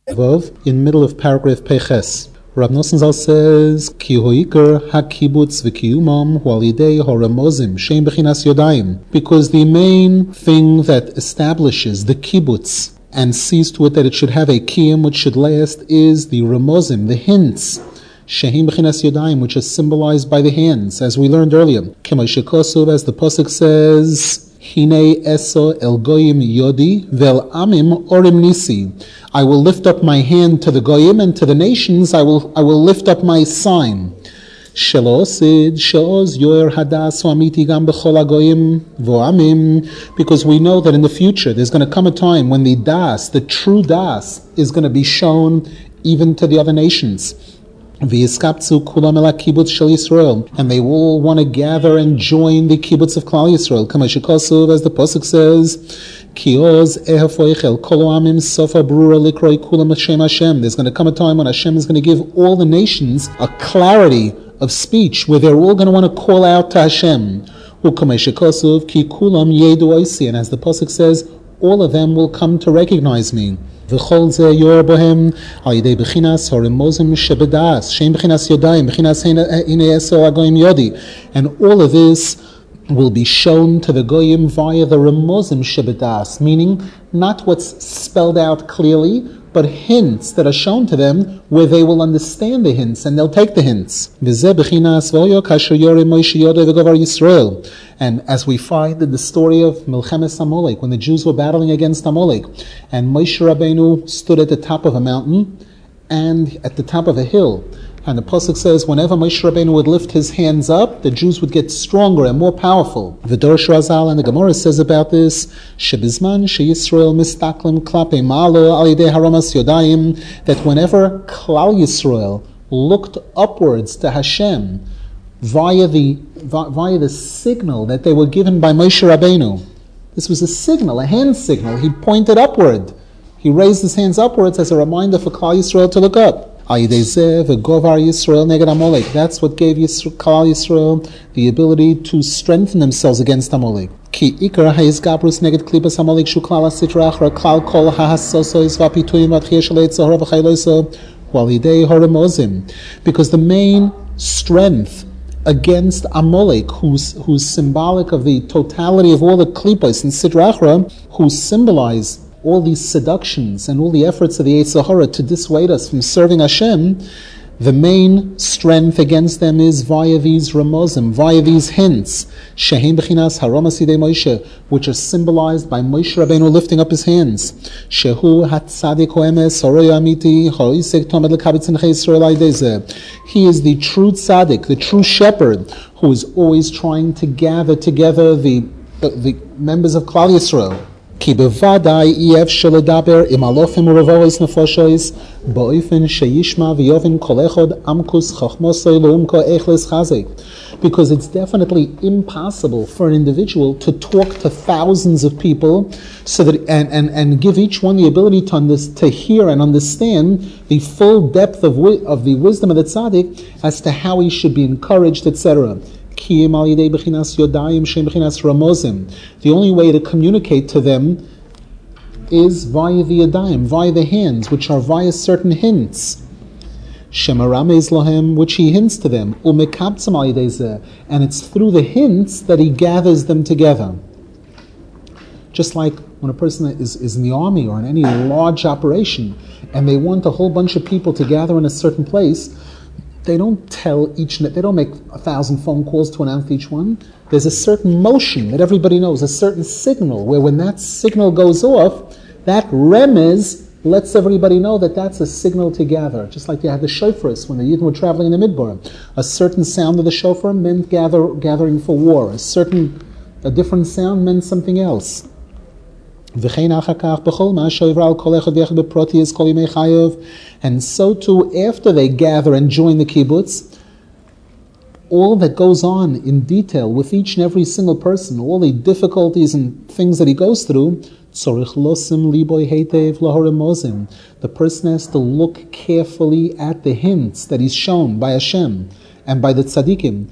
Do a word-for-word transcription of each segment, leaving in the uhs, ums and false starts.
In middle of paragraph Peches. Rav Nosson Zal says, Ki hoiker ha-kibbutz v'kiyumam hualidei haramozim shein bechinas yodayim. Because the main thing that establishes the kibbutz and sees to it that it should have a kiyum which should last is the ramozim, the hints, shein bechinas yodayim, which is symbolized by the hands, as we learned earlier. K'may shekosov, as the pasuk says, Hine eso el goyim yodi vel amim orim nisi. I will lift up my hand to the goyim, and to the nations I will I will lift up my sign. Shelosid sheoz yoer hadas amiti gam b'chol hagoyim vo'amim. Because we know that in the future there's going to come a time when the das, the true das, is going to be shown even to the other nations. And they will want to gather and join the kibbutz of Klal Yisrael. As the pasuk says, there's going to come a time when Hashem is going to give all the nations a clarity of speech where they're all going to want to call out to Hashem. And as the pasuk says, all of them will come to recognize me. And all of this will be shown to the goyim via the remozim shebedas, meaning not what's spelled out clearly, but hints that are shown to them where they will understand the hints and they'll take the hints. And as we find in the story of Milchemes Amalek, when the Jews were battling against Amalek, and Moshe Rabbeinu stood at the top of a mountain and at the top of a hill, and the pasuk says, whenever Moshe Rabbeinu would lift his hands up, the Jews would get stronger and more powerful. V'dor Shrazal, and the Gemara says about this, Shebizman sheYisrael mistaklim klape malo al yidei haramas yodayim, that whenever Klal Yisrael looked upwards to Hashem via the via the signal that they were given by Moshe Rabbeinu, this was a signal, a hand signal. He pointed upward. He raised his hands upwards as a reminder for Klal Yisrael to look up. That's what gave Klal Yisrael the ability to strengthen themselves against Amalek. Because the main strength against Amalek, who's who's symbolic of the totality of all the klipos in Sitra Achra, who symbolize all these seductions and all the efforts of the Yetzer Hara to dissuade us from serving Hashem, the main strength against them is via these ramozim, via these hints, shehem bechinas haramas yidei Moshe, which are symbolized by Moshe Rabbeinu lifting up his hands. Shehu hatzadik hoemes horoy amiti horoisek tomed lekabitz nechei Yisrael aydezeh. He is the true tzaddik, the true shepherd, who is always trying to gather together the the, the members of Klal Yisrael. Ki bevadai ef sheledaber im alofim urevois nefoshois boifen sheyishma v'yovin kol echad amkus chachmosoi loumko echles chazek. Because it's definitely impossible for an individual to talk to thousands of people, so that and, and, and give each one the ability to under, to hear and understand the full depth of of the wisdom of the tzaddik as to how he should be encouraged, et cetera. The only way to communicate to them is via the yadayim, via the hands, which are via certain hints. Shemaramez lahem, which he hints to them. And it's through the hints that he gathers them together. Just like when a person is, is in the army or in any large operation, and they want a whole bunch of people to gather in a certain place, they don't tell each, they don't make a thousand phone calls to announce each one. There's a certain motion that everybody knows, a certain signal, where when that signal goes off, that remez lets everybody know that that's a signal to gather. Just like they had the shofars when the Yidden were traveling in the Midbar. A certain sound of the shofar meant gather, gathering for war. A certain, a different sound meant something else. And so too, after they gather and join the kibbutz, all that goes on in detail with each and every single person, all the difficulties and things that he goes through, the person has to look carefully at the hints that he's shown by Hashem and by the tzaddikim,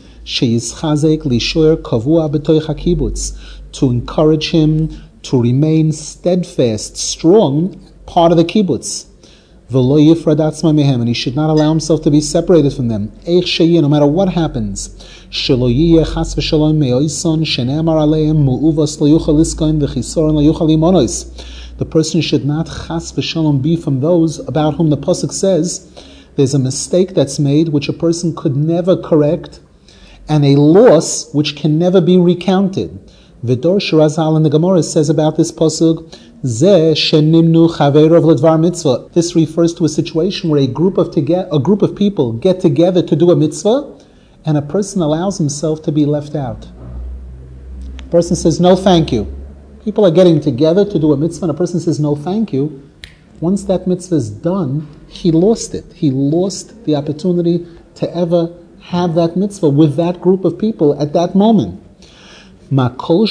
to encourage him to remain steadfast, strong, part of the kibbutz. v'lo yifrad atzma mehem, and he should not allow himself to be separated from them. Eich sheyeh, no matter what happens. Shelo yiyeh chas v'shalom me'oison, shene'amar aleim, mu'uvos lo yuchal iskoin, v'chisoron lo yuchal imonos. The person should not chas v'shalom be from those about whom the pasuk says there's a mistake that's made which a person could never correct, and a loss which can never be recounted. Vidor Shirazal in the Gemara says about this pasuk, Zeh shenimnu chaverov ledvar mitzvah. This refers to a situation where a group of toge- a group of people get together to do a mitzvah, and a person allows himself to be left out. A person says, no thank you. People are getting together to do a mitzvah, and a person says, no thank you. Once that mitzvah is done, he lost it. He lost the opportunity to ever have that mitzvah with that group of people at that moment. How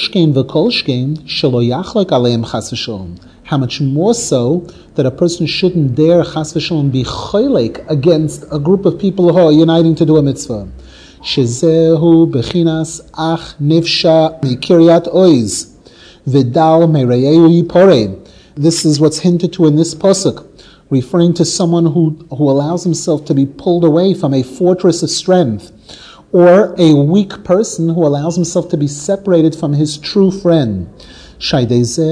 much more so that a person shouldn't dare chas v'shalom be choylek against a group of people who are uniting to do a mitzvah. Shezehu bechinas ach nifsha mikiryat oiz v'dal mereyehu yiporei. This is what's hinted to in this pasuk, referring to someone who, who allows himself to be pulled away from a fortress of strength, or a weak person who allows himself to be separated from his true friend. Where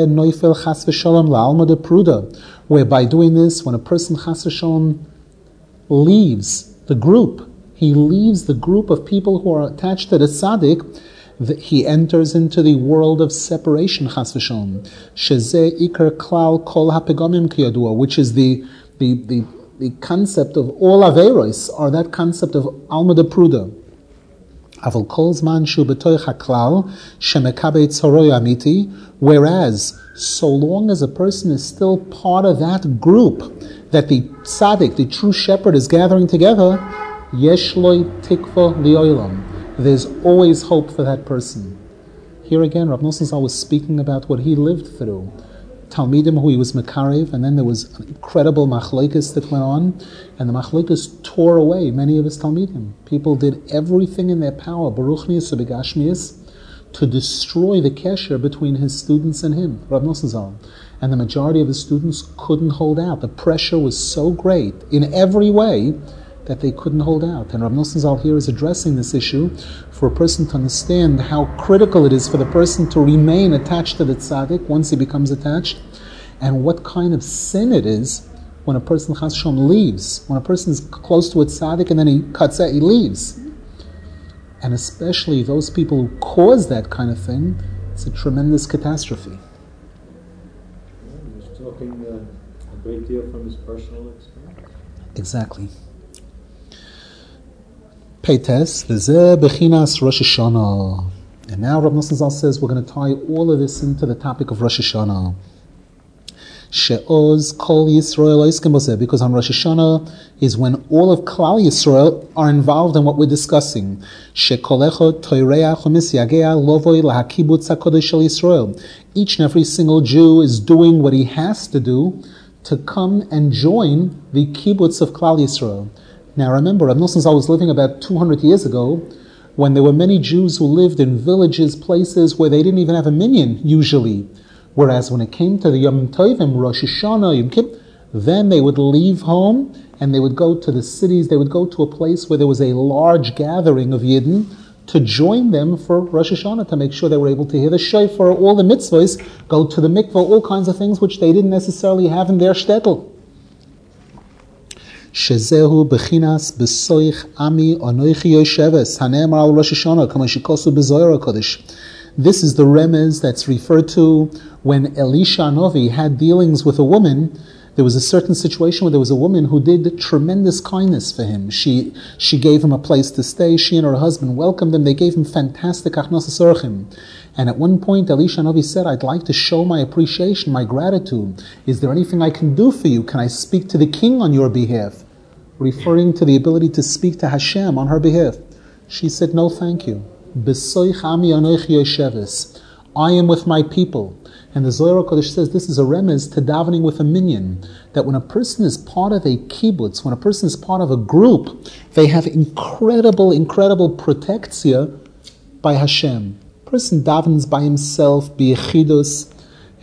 by doing this, when a person chas v'shalom leaves the group, he leaves the group of people who are attached to the tzaddik, he enters into the world of separation, chas v'shalom. Shezeh ikar klal kol hapegomim kiyadua, which is the, the, the, the concept of all averos, or that concept of alma de pruda. Aval kol zman shu b'toich haklal shemekabei tzoroy amiti, whereas so long as a person is still part of that group that the tzaddik, the true shepherd, is gathering together, yesh loy tikva liolam, there's always hope for that person. Here again, Rav Nosson Zal was speaking about what he lived through. Talmidim who he was mekarev, and then there was an incredible machlokes that went on, and the machlokes tore away many of his talmidim. People did everything in their power, baruchnius ubegashmius, to destroy the kesher between his students and him, Rav Nosson Zal. And the majority of his students couldn't hold out. The pressure was so great in every way that they couldn't hold out. And Rav Nosson Zal here is addressing this issue for a person to understand how critical it is for the person to remain attached to the tzaddik once he becomes attached, and what kind of sin it is when a person chas v'shalom leaves, when a person is close to a tzaddik and then he cuts out, he leaves. And especially those people who cause that kind of thing, it's a tremendous catastrophe. He's talking uh, a great deal from his personal experience. Exactly. Peites, v'zeh bechinas Rosh Hashanah. And now Rav Nosson Zal says we're going to tie all of this into the topic of Rosh Hashanah. She'oz kol Yisrael oiskem b'zeh, because on Rosh Hashanah is when all of Klal Yisrael are involved in what we're discussing. She'kolecho toireach u'misyagea lovoi lahakibutz hakodesh shel Yisrael. Each and every single Jew is doing what he has to do to come and join the kibbutz of Klal Yisrael. Now remember, Rav Nosson Zal was living about two hundred years ago, when there were many Jews who lived in villages, places where they didn't even have a minyan, usually. Whereas when it came to the Yom Tovim, Rosh Hashanah, Yom Kippur, then they would leave home and they would go to the cities, they would go to a place where there was a large gathering of Yidden to join them for Rosh Hashanah, to make sure they were able to hear the shofar, all the mitzvahs, go to the mikvah, all kinds of things which they didn't necessarily have in their shtetl. Shezehu bechinas besoich ami anoichi yosheves hane'emar al Rosh Hashanah kama shikosu bezoyer HaKodesh. This is the remez that's referred to when Elisha Novi had dealings with a woman. There was a certain situation where there was a woman who did tremendous kindness for him. She she gave him a place to stay. She and her husband welcomed him. They gave him fantastic achnosas orchim. And at one point, Elisha Novi said, I'd like to show my appreciation, my gratitude. Is there anything I can do for you? Can I speak to the king on your behalf? Referring to the ability to speak to Hashem on her behalf. She said, no, thank you. Besoich ami anoichi yosheves. I am with my people. And the Zohar HaKodesh says this is a remez to davening with a minyan, that when a person is part of a kibbutz, when a person is part of a group, they have incredible, incredible protectia by Hashem. A person davens by himself, biyechidus,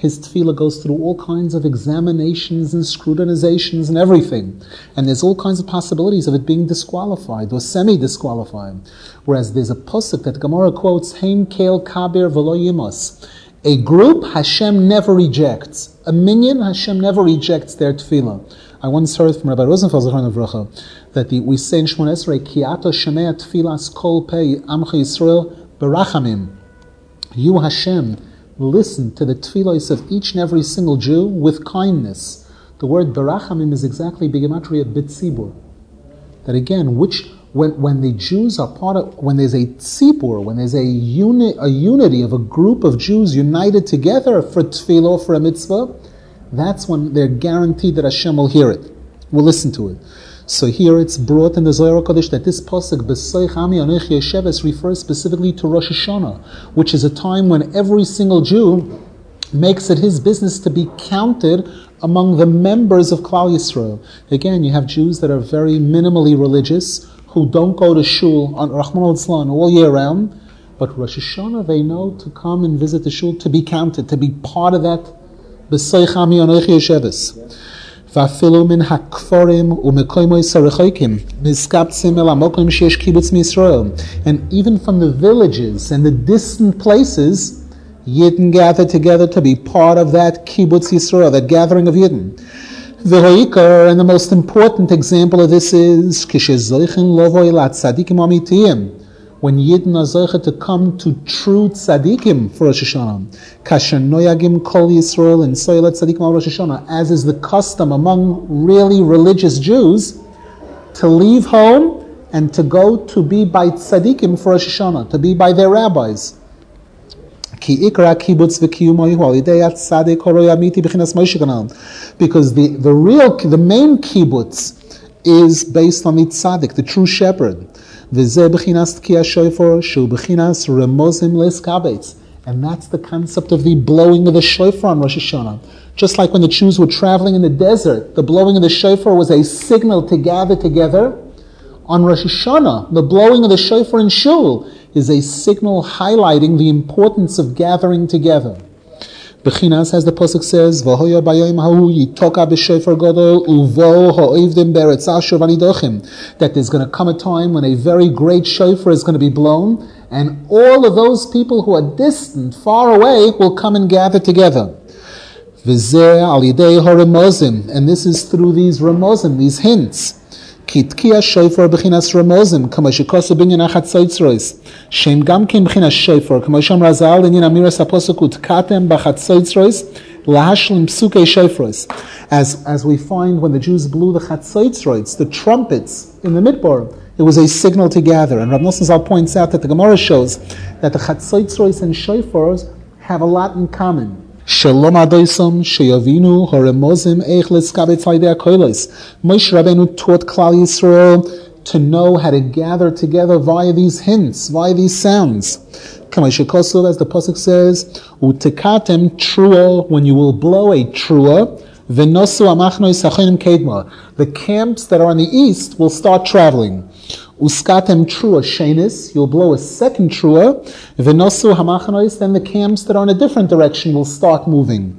his tefillah goes through all kinds of examinations and scrutinizations and everything. And there's all kinds of possibilities of it being disqualified or semi-disqualified. Whereas there's a pasuk that Gemara quotes, Hein Kel Kabir V'lo Yimos. A group Hashem never rejects. A minyan Hashem never rejects their tefillah. I once heard from Rabbi Rosenfeld Zechron Avracha that the, we say in Shmon Esrei, Ki ato shemei tefillas kol pei amcha Yisrael berachamim. You Hashem listen to the tefillos of each and every single Jew with kindness. The word berachamim is exactly bigematria bitzibur. That again, which when when the Jews are part of, when there's a tzibur, when there's a unit, a unity of a group of Jews united together for tefillah, for a mitzvah, that's when they're guaranteed that Hashem will hear it, will listen to it. So here it's brought in the Zohar HaKadosh that this pasuk B'soich Ami Anochi Yesheves refers specifically to Rosh Hashanah, which is a time when every single Jew makes it his business to be counted among the members of Klal Yisrael. Again, you have Jews that are very minimally religious, who don't go to shul on Rahman al-Islam all year round, but Rosh Hashanah they know to come and visit the shul, to be counted, to be part of that B'soich Ami Anochi Yesheves. ואפילו מן הכפרים ומקומות הרחוקים נזקפצים אל המקום שיש קיבוץ מישראל. And even from the villages and the distant places, Yidden gather together to be part of that kibbutz Yisrael, that gathering of Yidden. V'hoikar, and the most important example of this is כשזויכים לבוא אל הצדיקים האמיתיים, when Yidden are zoichet to come to true tzadikim for Rosh Hashanah. Kasher noyagim kol Yisrael and soilet tzadikim al Rosh Hashanah, as is the custom among really religious Jews, to leave home and to go to be by tzadikim for Rosh Hashanah, to be by their rabbis. Ki ikra kibbutz v'kiyumoy hu alidei atzadik horoy amiti b'chinas Moshe Ganal. Because the, the real, the main kibbutz is based on the tzaddik, the true shepherd. V'zeh b'chinas tkiya shofar shu b'chinas remozim leskabetz. And that's the concept of the blowing of the shofar on Rosh Hashanah. Just like when the Jews were traveling in the desert, the blowing of the shofar was a signal to gather together. On Rosh Hashanah, the blowing of the shofar in shul is a signal highlighting the importance of gathering together. Bechinas, as the pasuk says, "V'hoya bayom hahu yitoka b'shofar gadol uvo ha'ovdim beretz asher v'nidochim," that there's going to come a time when a very great shofar is going to be blown, and all of those people who are distant, far away, will come and gather together. V'zeh al yidei haremozim, and this is through these remozim, these hints. Kitkiya shofar b'chinas remozim, kama shekosu binyan achatzotzrois. Shem gamkin b'chinas shofar, kama sham razal in amiras haposuk utkatem b'chatzotzrois lahashlim psukei shofros. As as we find when the Jews blew the chatzotzrois, the trumpets in the midbar, it was a signal to gather. And Rav Nosson Zal points out that the Gemara shows that the chatzotzrois and shofars have a lot in common. Shalom adoisom sheyavinu haremozim eich leskabetz haidei hakolos. Moshe Rabbeinu taught Klal Yisrael to know how to gather together via these hints, via these sounds. Kama shekosuv, as the pasuk says, utekatem trua, when you will blow a trua, v'nosu amachnois hachonim kedma. The camps that are on the east will start traveling. Uskatem trua shenis, you'll blow a second trua. V'nosu hamachnois, then the camps that are in a different direction will start moving.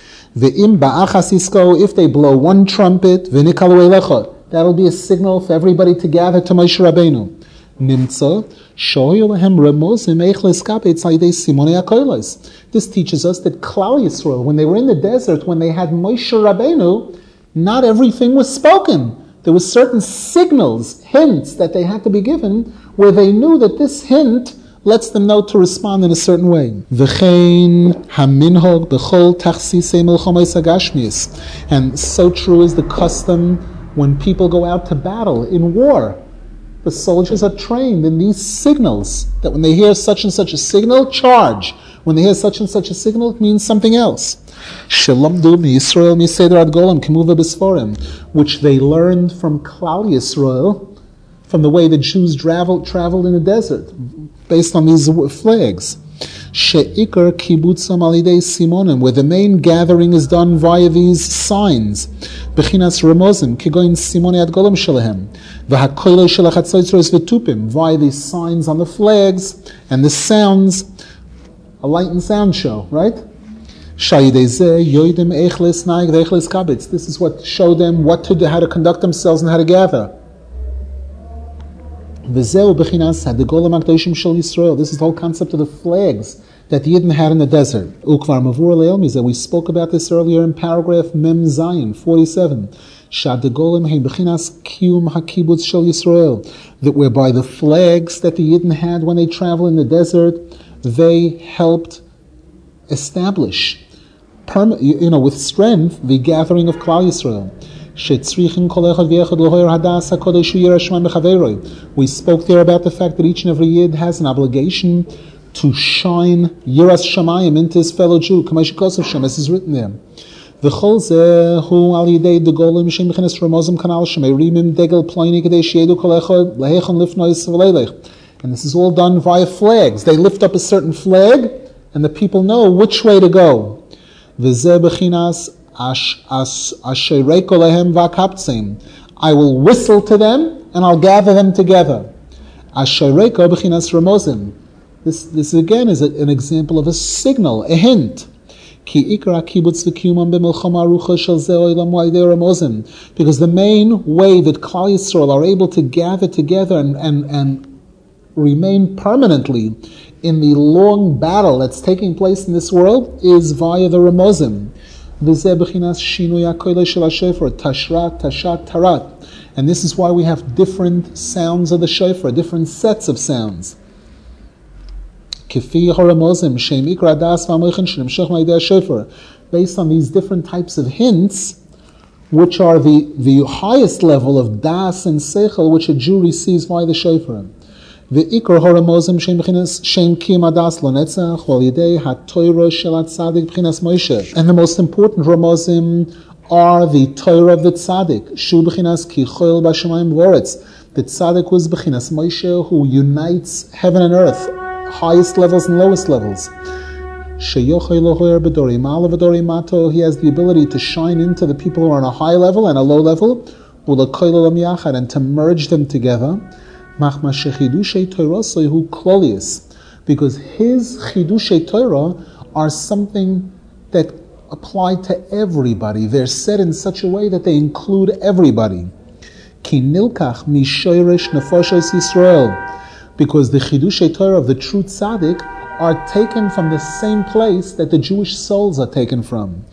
V'im ba'achas isko, if they blow one trumpet, v'nikalu elecha, that'll be a signal for everybody to gather to Moshe Rabbeinu. Nimtza, shoyu lehem remozim eich leskabetz haidei simonei hakolos. This teaches us that Klal Yisrael, when they were in the desert, when they had Moshe Rabbeinu, not everything was spoken. There were certain signals, hints that they had to be given, where they knew that this hint lets them know to respond in a certain way. V'chein haminhog b'chol tachsisei melchomos hagashmis. And so true is the custom when people go out to battle in war. The soldiers are trained in these signals, that when they hear such and such a signal, charge. When they hear such and such a signal, it means something else. Shelamdu miYisrael miseder ad golam kimuva b'sforim, which they learned from Klal Yisrael, from the way the Jews traveled, traveled in the desert, based on these flags. She'ikar kibbutzam alidei simonim, where the main gathering is done via these signs. Bechinas remozim, kigoin simoni ad golam shelehem, v'hakoilo shel hachatzotzros v'tupim, via these signs on the flags and the sounds, a light and sound show, right? This is what showed them what to do, how to conduct themselves and how to gather. This is the whole concept of the flags that the Yidden had in the desert. We spoke about this earlier in paragraph Mem Zayin forty-seven. That whereby the flags that the Yidden had when they travel in the desert, they helped establish, perm- you know, with strength, the gathering of Klal Yisrael. We spoke there about the fact that each and every Yid has an obligation to shine Yiras Shamayim into his fellow Jew, as is written there. And this is all done via flags. They lift up a certain flag, and the people know which way to go. I will whistle to them, and I'll gather them together. This, this again is a, an example of a signal, a hint. Because the main way that Klal Yisrael are able to gather together and, and, and remain permanently in the long battle that's taking place in this world is via the Ramozim. And this is why we have different sounds of the shofar, different sets of sounds. Based on these different types of hints, which are the, the highest level of das and seichel which a Jew receives via the shofar. The ikar haramozim shem b'chinas shem kim adas lonetzach wal yidei ha'toira shel tzaddik b'chinas Moshe. And the most important ramozim are the Torah of the tzaddik. Shu b'chinas ki choil b'shamayim v'oretz. The tzaddik was b'chinas Moshe, who unites heaven and earth, highest levels and lowest levels. He has the ability to shine into the people who are on a high level and a low level, and to merge them together. Because his Chidushay Torah are something that apply to everybody. They're said in such a way that they include everybody. Because the Chidushay Torah of the true tzaddik are taken from the same place that the Jewish souls are taken from.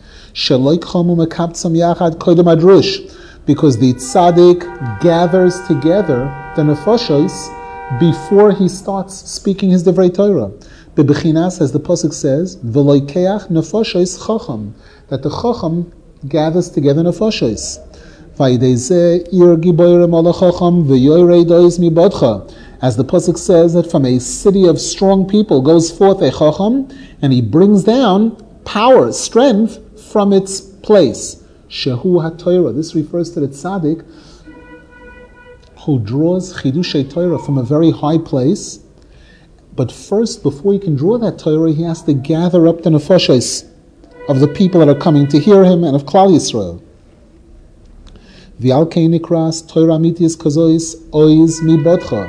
Because the tzaddik gathers together the nefashos before he starts speaking his divrei Torah. Bebechinas, as the pasuk says, v'loikeach nefashos chacham, that the chacham gathers together nefashos. V'yidei ir giboyrem ala chacham v'yoyrei dois mibodcha. As the pasuk says, that from a city of strong people goes forth a chacham, and he brings down power, strength from its place. Shehu HaTorah. This refers to the tzaddik who draws Chidushay Torah from a very high place. But first, before he can draw that Torah, he has to gather up the nefashos of the people that are coming to hear him and of Klal Yisrael. V'alkei nikras Torah mitius kazois oiz mibodcha.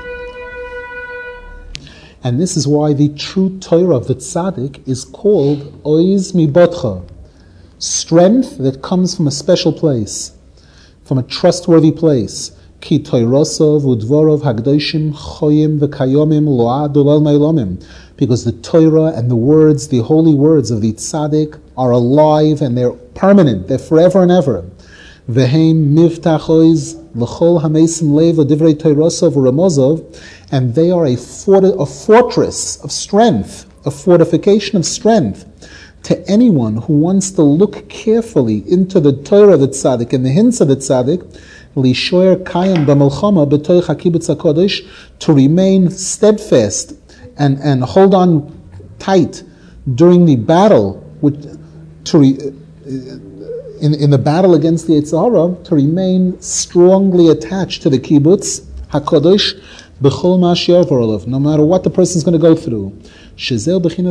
And this is why the true Torah of the tzaddik is called oiz mibodcha. Strength that comes from a special place, from a trustworthy place. Ki toirosov udvorov hagdoshim choyim v'kayomim lo'ad ulal ma'ilomim. Because the Torah and the words, the holy words of the tzaddik are alive and they're permanent, they're forever and ever. V'heim mivtachois l'chol hamesim lev l'divrei toirosov u'ramozov. And they are a, fort- a fortress of strength, a fortification of strength to anyone who wants to look carefully into the Torah of the tzaddik and the hints of the tzaddik, lishoyer kayam b'melchama b'toich hakibutz hakodesh, to remain steadfast and, and hold on tight during the battle, which, to re, in, in the battle against the Yetzer Hara, to remain strongly attached to the kibbutz hakodesh b'chol ma'asher v'orlev, no matter what the person is going to go through. This is what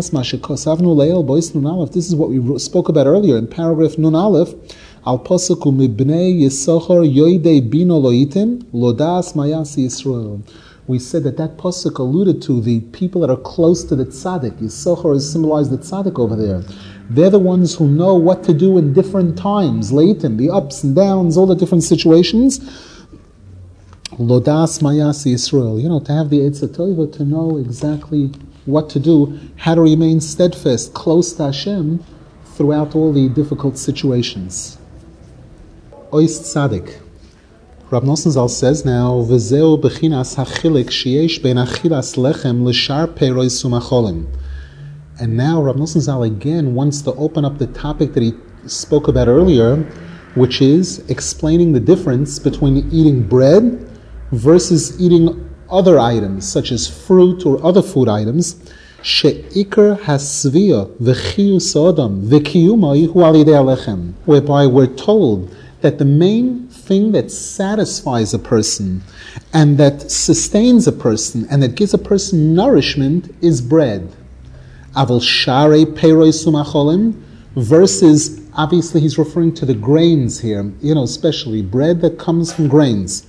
we spoke about earlier in paragraph Nun Aleph. Al pasuk mibnei Yisachar yoidei bino loitin lodas mayasi Yisrael. We said that that pasuk alluded to the people that are close to the tzaddik. Yisachar is symbolized the tzaddik over there. They're the ones who know what to do in different times, latent, the ups and downs, all the different situations. Lodas Mayas Yisrael, you know, to have the Eitzah Tova, to know exactly what to do, how to remain steadfast, close to Hashem throughout all the difficult situations. Ois Tzadik. Rab Nosson Zal says now, V'zeu b'chinas hachilik sheyesh ben achilas lechem l'shar perois sumacholim. And now Rab Nosson Zal again wants to open up the topic that he spoke about earlier, which is explaining the difference between eating bread versus eating other items, such as fruit or other food items. She'ikar hasvia v'chiyus odam v'kiyumai hu al yidei alechem, whereby we're told that the main thing that satisfies a person and that sustains a person and that gives a person nourishment is bread. Aval share peroi sumacholim, versus, obviously he's referring to the grains here, you know, especially bread that comes from grains.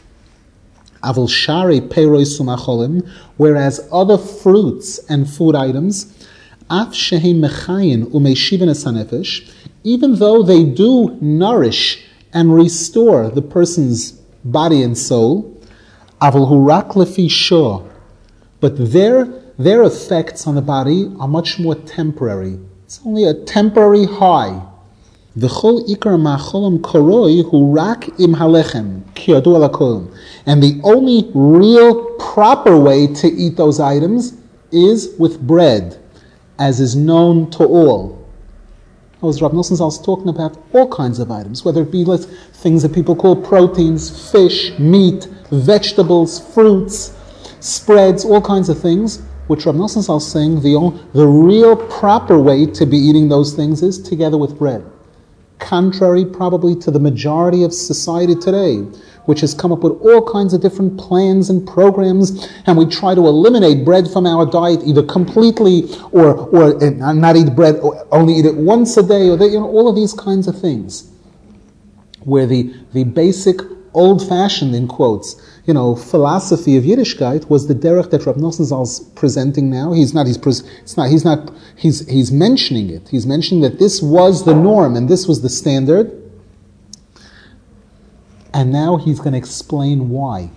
Aval share peroi sumacholim, whereas other fruits and food items, af shehi mechayin umeishiven es hanefesh, even though they do nourish and restore the person's body and soul, aval hu rak lefi shor, but their their effects on the body are much more temporary. It's only a temporary high. V'chol ikar ma'cholam koroi hu rak im halechem ki yadu alakol, and the only real proper way to eat those items is with bread, as is known to all. As Rav Nosson Zal is talking about all kinds of items, whether it be like, things that people call proteins, fish, meat, vegetables, fruits, spreads, all kinds of things, which Rav Nosson Zal is saying the, the real proper way to be eating those things is together with bread. Contrary probably to the majority of society today, which has come up with all kinds of different plans and programs, and we try to eliminate bread from our diet either completely or or not eat bread, or only eat it once a day, or the, you know, all of these kinds of things, where the, the basic old-fashioned, in quotes, you know, philosophy of Yiddishkeit was the derech that Rav Nosson Zal is presenting now. He's not. He's. It's not. He's not. He's. He's mentioning it. He's mentioning that this was the norm and this was the standard. And now he's going to explain why.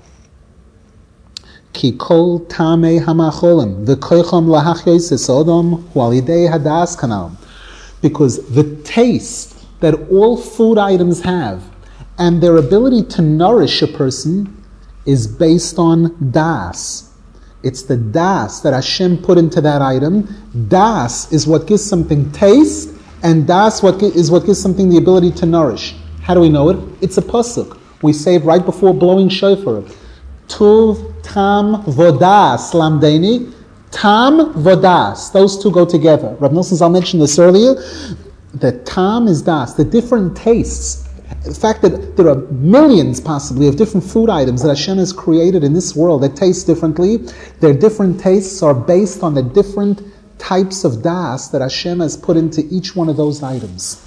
Ki kol tamei hamacholim v'koicham lahachyois esodom hualidei hadas kanal, because the taste that all food items have and their ability to nourish a person is based on das. It's the das that Hashem put into that item. Das is what gives something taste, and das what is what gives something the ability to nourish. How do we know it? It's a pasuk. We say it right before blowing shofar. Tuv, tam, vodas, lamdeni. Tam, vodas. Those two go together. Rav Nosson Zal mentioned this earlier. That tam is das. The different tastes. The fact that there are millions, possibly, of different food items that Hashem has created in this world that taste differently. Their different tastes are based on the different types of das that Hashem has put into each one of those items.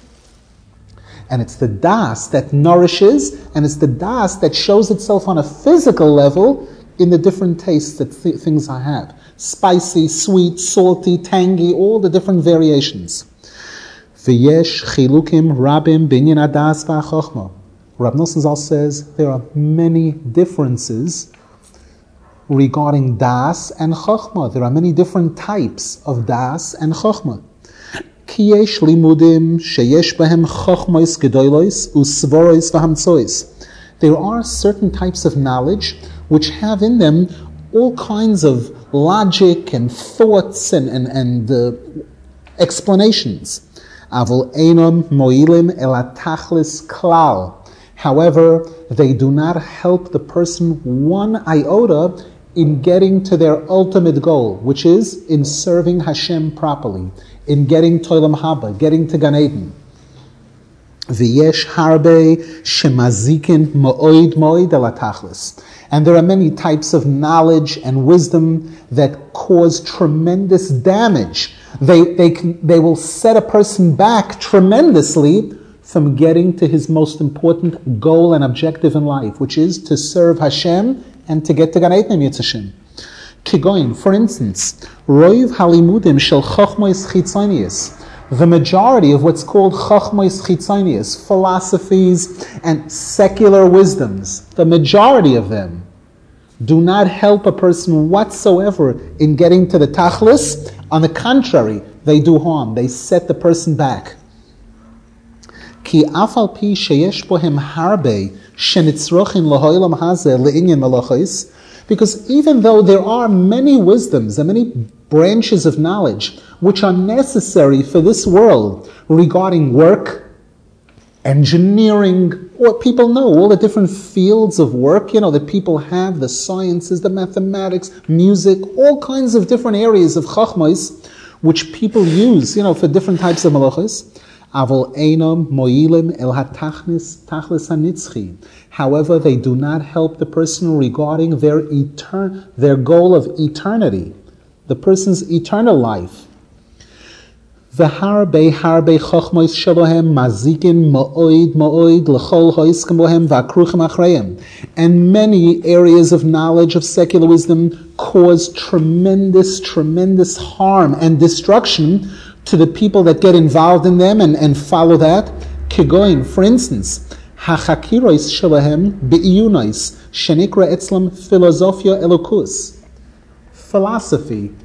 And it's the das that nourishes, and it's the das that shows itself on a physical level in the different tastes that th- things I have. Spicy, sweet, salty, tangy, all the different variations. V'yesh chilukim rabim binyan adas v'achochma. Rav Nosson Zal says there are many differences regarding das and chochma. There are many different types of das and chochma. Ki yesh limudim sheyesh bahem chochmois gedolos usvorois v'hamtsois. There are certain types of knowledge which have in them all kinds of logic and thoughts and and, and uh, explanations. Avol einom moilim elatachlis klal. However, they do not help the person one iota in getting to their ultimate goal, which is in serving Hashem properly, in getting to Olam Haba, getting to Gan Eden. V'yesh harbe shemazikin mo'oid mo'id elatachlis. And there are many types of knowledge and wisdom that cause tremendous damage. They they can, they will set a person back tremendously from getting to his most important goal and objective in life, which is to serve Hashem and to get to Gan Eden Yitz Hashem. Kigoin, for instance, roiv halimudim shel chochmois chitzonius, the majority of what's called chachmos chitzonius, philosophies and secular wisdoms, the majority of them do not help a person whatsoever in getting to the tachlis. On the contrary, they do harm. They set the person back. Ki afal pi sheyesh bohem harbe shenitzrochin lahoilam hazeh le'inyan malachos. Because even though there are many wisdoms and many branches of knowledge which are necessary for this world regarding work, engineering, or people know all the different fields of work, you know, that people have, the sciences, the mathematics, music, all kinds of different areas of chachmos which people use, you know, for different types of malachos. Avol einam mo'ilim el hatachnis tachlis hanitzchi. However, they do not help the person regarding their etern- their goal of eternity, the person's eternal life. V'harbe harbe chochmos shelohem mazikin ma'oid ma'oid l'chol ha'iskem bohem v'akruchem achreim. And many areas of knowledge of secular wisdom cause tremendous, tremendous harm and destruction to the people that get involved in them and, and follow that. Kegoin, for instance, hachakirois shelahem be'iyunois shenikra etzlam philosophia elokus. Philosophy,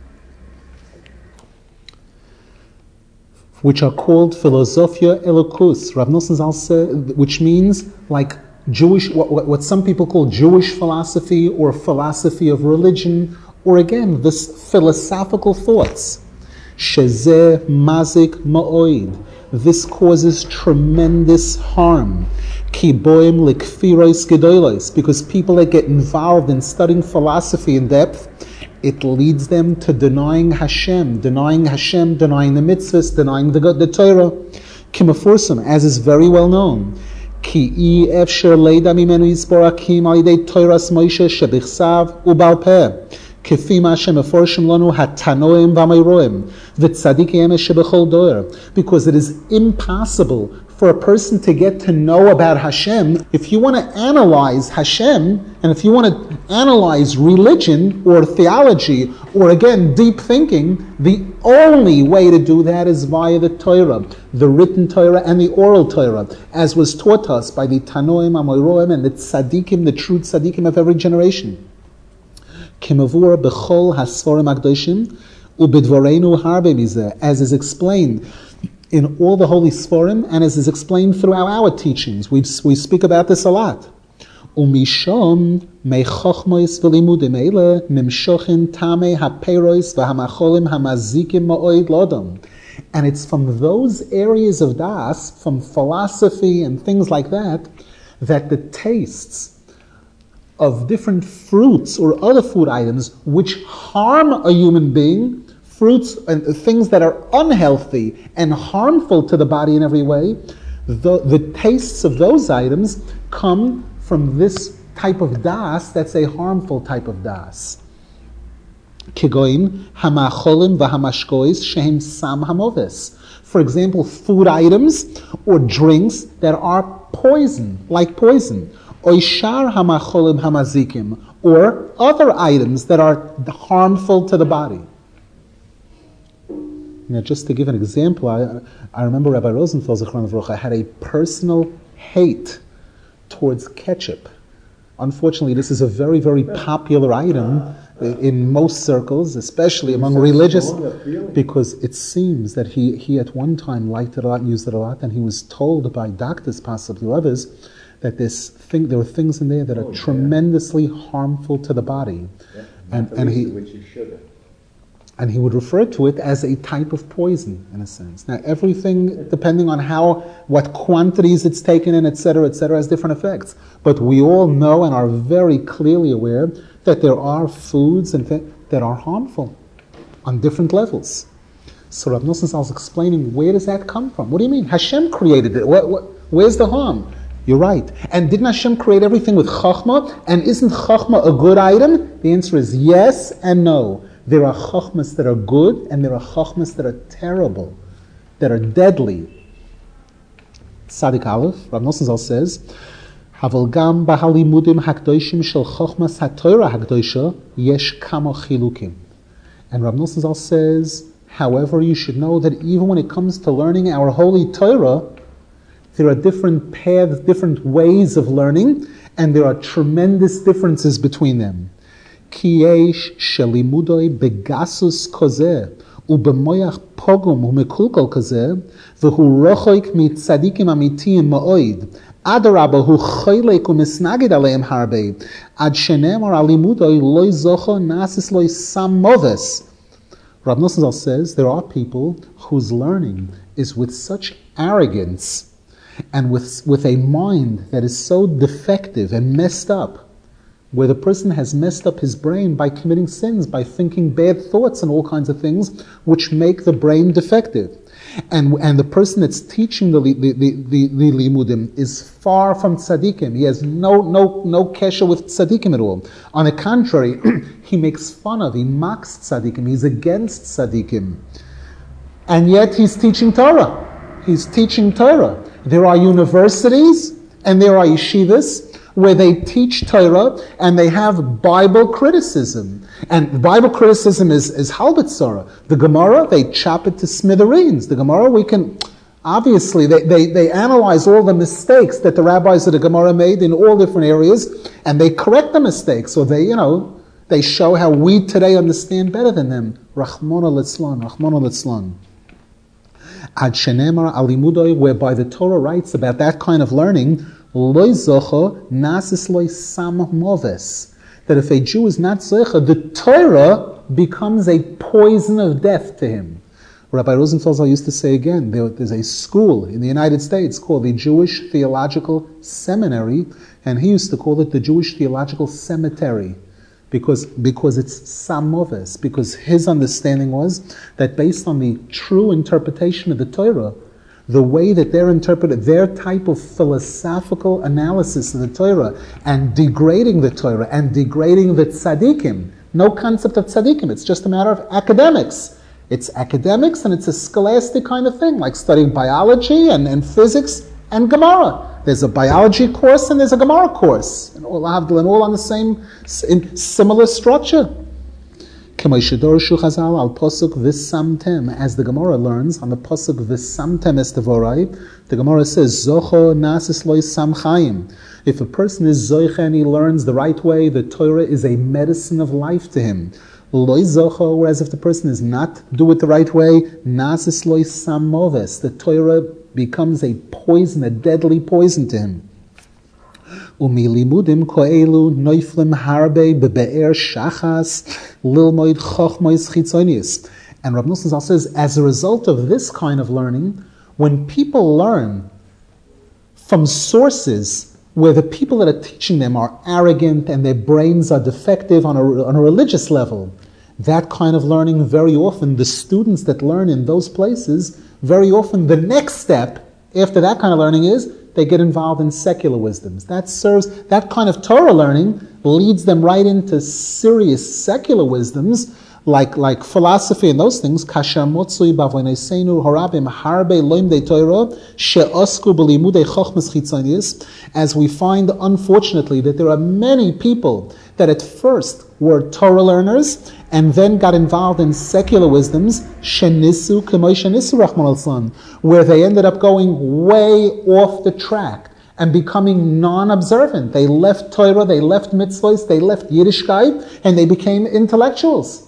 which are called philosophia elokus. Rav Nosson Zal said, which means like Jewish, what, what some people call Jewish philosophy or philosophy of religion, or again, this philosophical thoughts. Shezeh mazik ma'oid. This causes tremendous harm. Ki boim likfirois gedolos. Because people that get involved in studying philosophy in depth, it leads them to denying Hashem, denying Hashem, denying the mitzvahs, denying the, the Torah. Ki mefursam, as is very well known. Ki i efsher leida mimenu yisborakim al yidei Torahs Moshe shebichsav ubal peh. Kefima shemeforshim lanu hatanoim v'amayroim v'tzadikim shebechol doer. Because it is impossible for a person to get to know about Hashem. If you want to analyze Hashem, and if you want to analyze religion or theology, or again, deep thinking, the only way to do that is via the Torah, the written Torah and the oral Torah, as was taught us by the Tanoim, Amoyroim, and the Tzadikim, the true Tzadikim of every generation. Kimavur bechol hasforim akdoshim ubidvorenu harbe mizeh, as is explained in all the holy Sforim, and as is explained throughout our teachings. We, we speak about this a lot. Umishom mechochmois v'limudim eile nimshochin tame haperois v'hamacholim hamazikim ma'oid lodom. And it's from those areas of das, from philosophy and things like that, that the tastes of different fruits or other food items which harm a human being, fruits and things that are unhealthy and harmful to the body in every way, the, the tastes of those items come from this type of das that's a harmful type of das. Kigoin hamacholim v'hamashkois shehem sam hamoves. For example, food items or drinks that are poison, like poison. Oishar hamacholim hamazikim, or other items that are harmful to the body. Now, just to give an example, I, I remember Rabbi Rosenthal Zichron Livrocha had a personal hate towards ketchup. Unfortunately, this is a very, very popular item in most circles, especially among religious, because it seems that he, he at one time liked it a lot and used it a lot, and he was told by doctors, possibly or others, that this thing, there are things in there that are oh, tremendously yeah. harmful to the body. Yeah. And, and he which is sugar. And he would refer to it as a type of poison, in a sense. Now, everything, depending on how, what quantities it's taken in, et cetera, et cetera, has different effects. But we all know and are very clearly aware that there are foods and th- that are harmful on different levels. So Rav Nosson Zal is explaining, where does that come from? What do you mean? Hashem created it. What, what, where's the harm? You're right. And didn't Hashem create everything with Chachma? And isn't Chachma a good item? The answer is yes and no. There are Chachmas that are good, and there are Chachmas that are terrible, that are deadly. Tzadik Aleph, Rav Nosson Zal says, Havel gam bahalimudim hakdoshim shel Chachmas haTorah hakdosha yesh kamo chilukim. And Rav Nosson Zal says However, you should know that even when it comes to learning our holy Torah, there are different paths, different ways of learning, and there are tremendous differences between them. Ki yesh shelimudoi begasus kozeh ubemoyach pogum umekulkol kozeh v'hu rochoik mitzadikim amitiyim ma'oid adarabah hu choylek umisnagid aleim harbe ad shenemar alimudoi loy zocho nasis loy samoves. Rav Nosson Zal says there are people whose learning is with such arrogance and with, with a mind that is so defective and messed up, where the person has messed up his brain by committing sins, by thinking bad thoughts and all kinds of things which make the brain defective. And, and the person that's teaching the, the, the, the, the limudim is far from tzaddikim. He has no, no, no kesher with tzaddikim at all. On the contrary, he makes fun of, he mocks tzaddikim, he's against tzaddikim. And yet he's teaching Torah. He's teaching Torah. There are universities and there are yeshivas where they teach Torah and they have Bible criticism. And Bible criticism is, is halbetzara. The Gemara, they chop it to smithereens. The Gemara, we can, obviously, they, they, they analyze all the mistakes that the rabbis of the Gemara made in all different areas, and they correct the mistakes. So they, you know, they show how we today understand better than them. Rachmana litzlan, Rachmana litzlan. Ad shenemar alimudoi, whereby the Torah writes about that kind of learning, loy zocho nasis loy sam moves, that if a Jew is not zocha, the Torah becomes a poison of death to him. Rabbi Rosenfeld used to say again, there, there's a school in the United States called the Jewish Theological Seminary, and he used to call it the Jewish Theological Cemetery. Because, because it's samoves, because his understanding was that based on the true interpretation of the Torah, the way that they're interpreted, their type of philosophical analysis of the Torah, and degrading the Torah, and degrading the tzaddikim, no concept of tzaddikim, it's just a matter of academics. It's academics and it's a scholastic kind of thing, like studying biology and, and physics and Gemara. There's a biology course and there's a Gemara course, and all, and all on the same, in similar structure. As the Gemara learns on the pasuk v'samtem es devorai, the Gemara says zocho nasis loy sam chayim. If a person is zoicha and he learns the right way, the Torah is a medicine of life to him. Loy zocho, whereas if the person is not do it the right way, nasis loy sam moves, the Torah becomes a poison, a deadly poison to him. Umilimudim koelu noiflim harbe bebe'er shachas lilmoid chochmois chitzonius. And Rav Nosson Zal says, as a result of this kind of learning, when people learn from sources where the people that are teaching them are arrogant and their brains are defective on a, on a religious level, that kind of learning, very often, the students that learn in those places, very often the next step after that kind of learning is they get involved in secular wisdoms. That serves, that kind of Torah learning leads them right into serious secular wisdoms, like, like philosophy and those things. Kasher motzui bavoneseinu harabim harbe loimdei Torah she'osku b'limudei chochmas chitzonius. As we find, unfortunately, that there are many people that at first were Torah learners and then got involved in secular wisdoms, shenisu k'moy shenisu rachman al-Tzlan, where they ended up going way off the track and becoming non-observant. They left Torah, they left mitzvahs, they left Yiddishkeit, and they became intellectuals.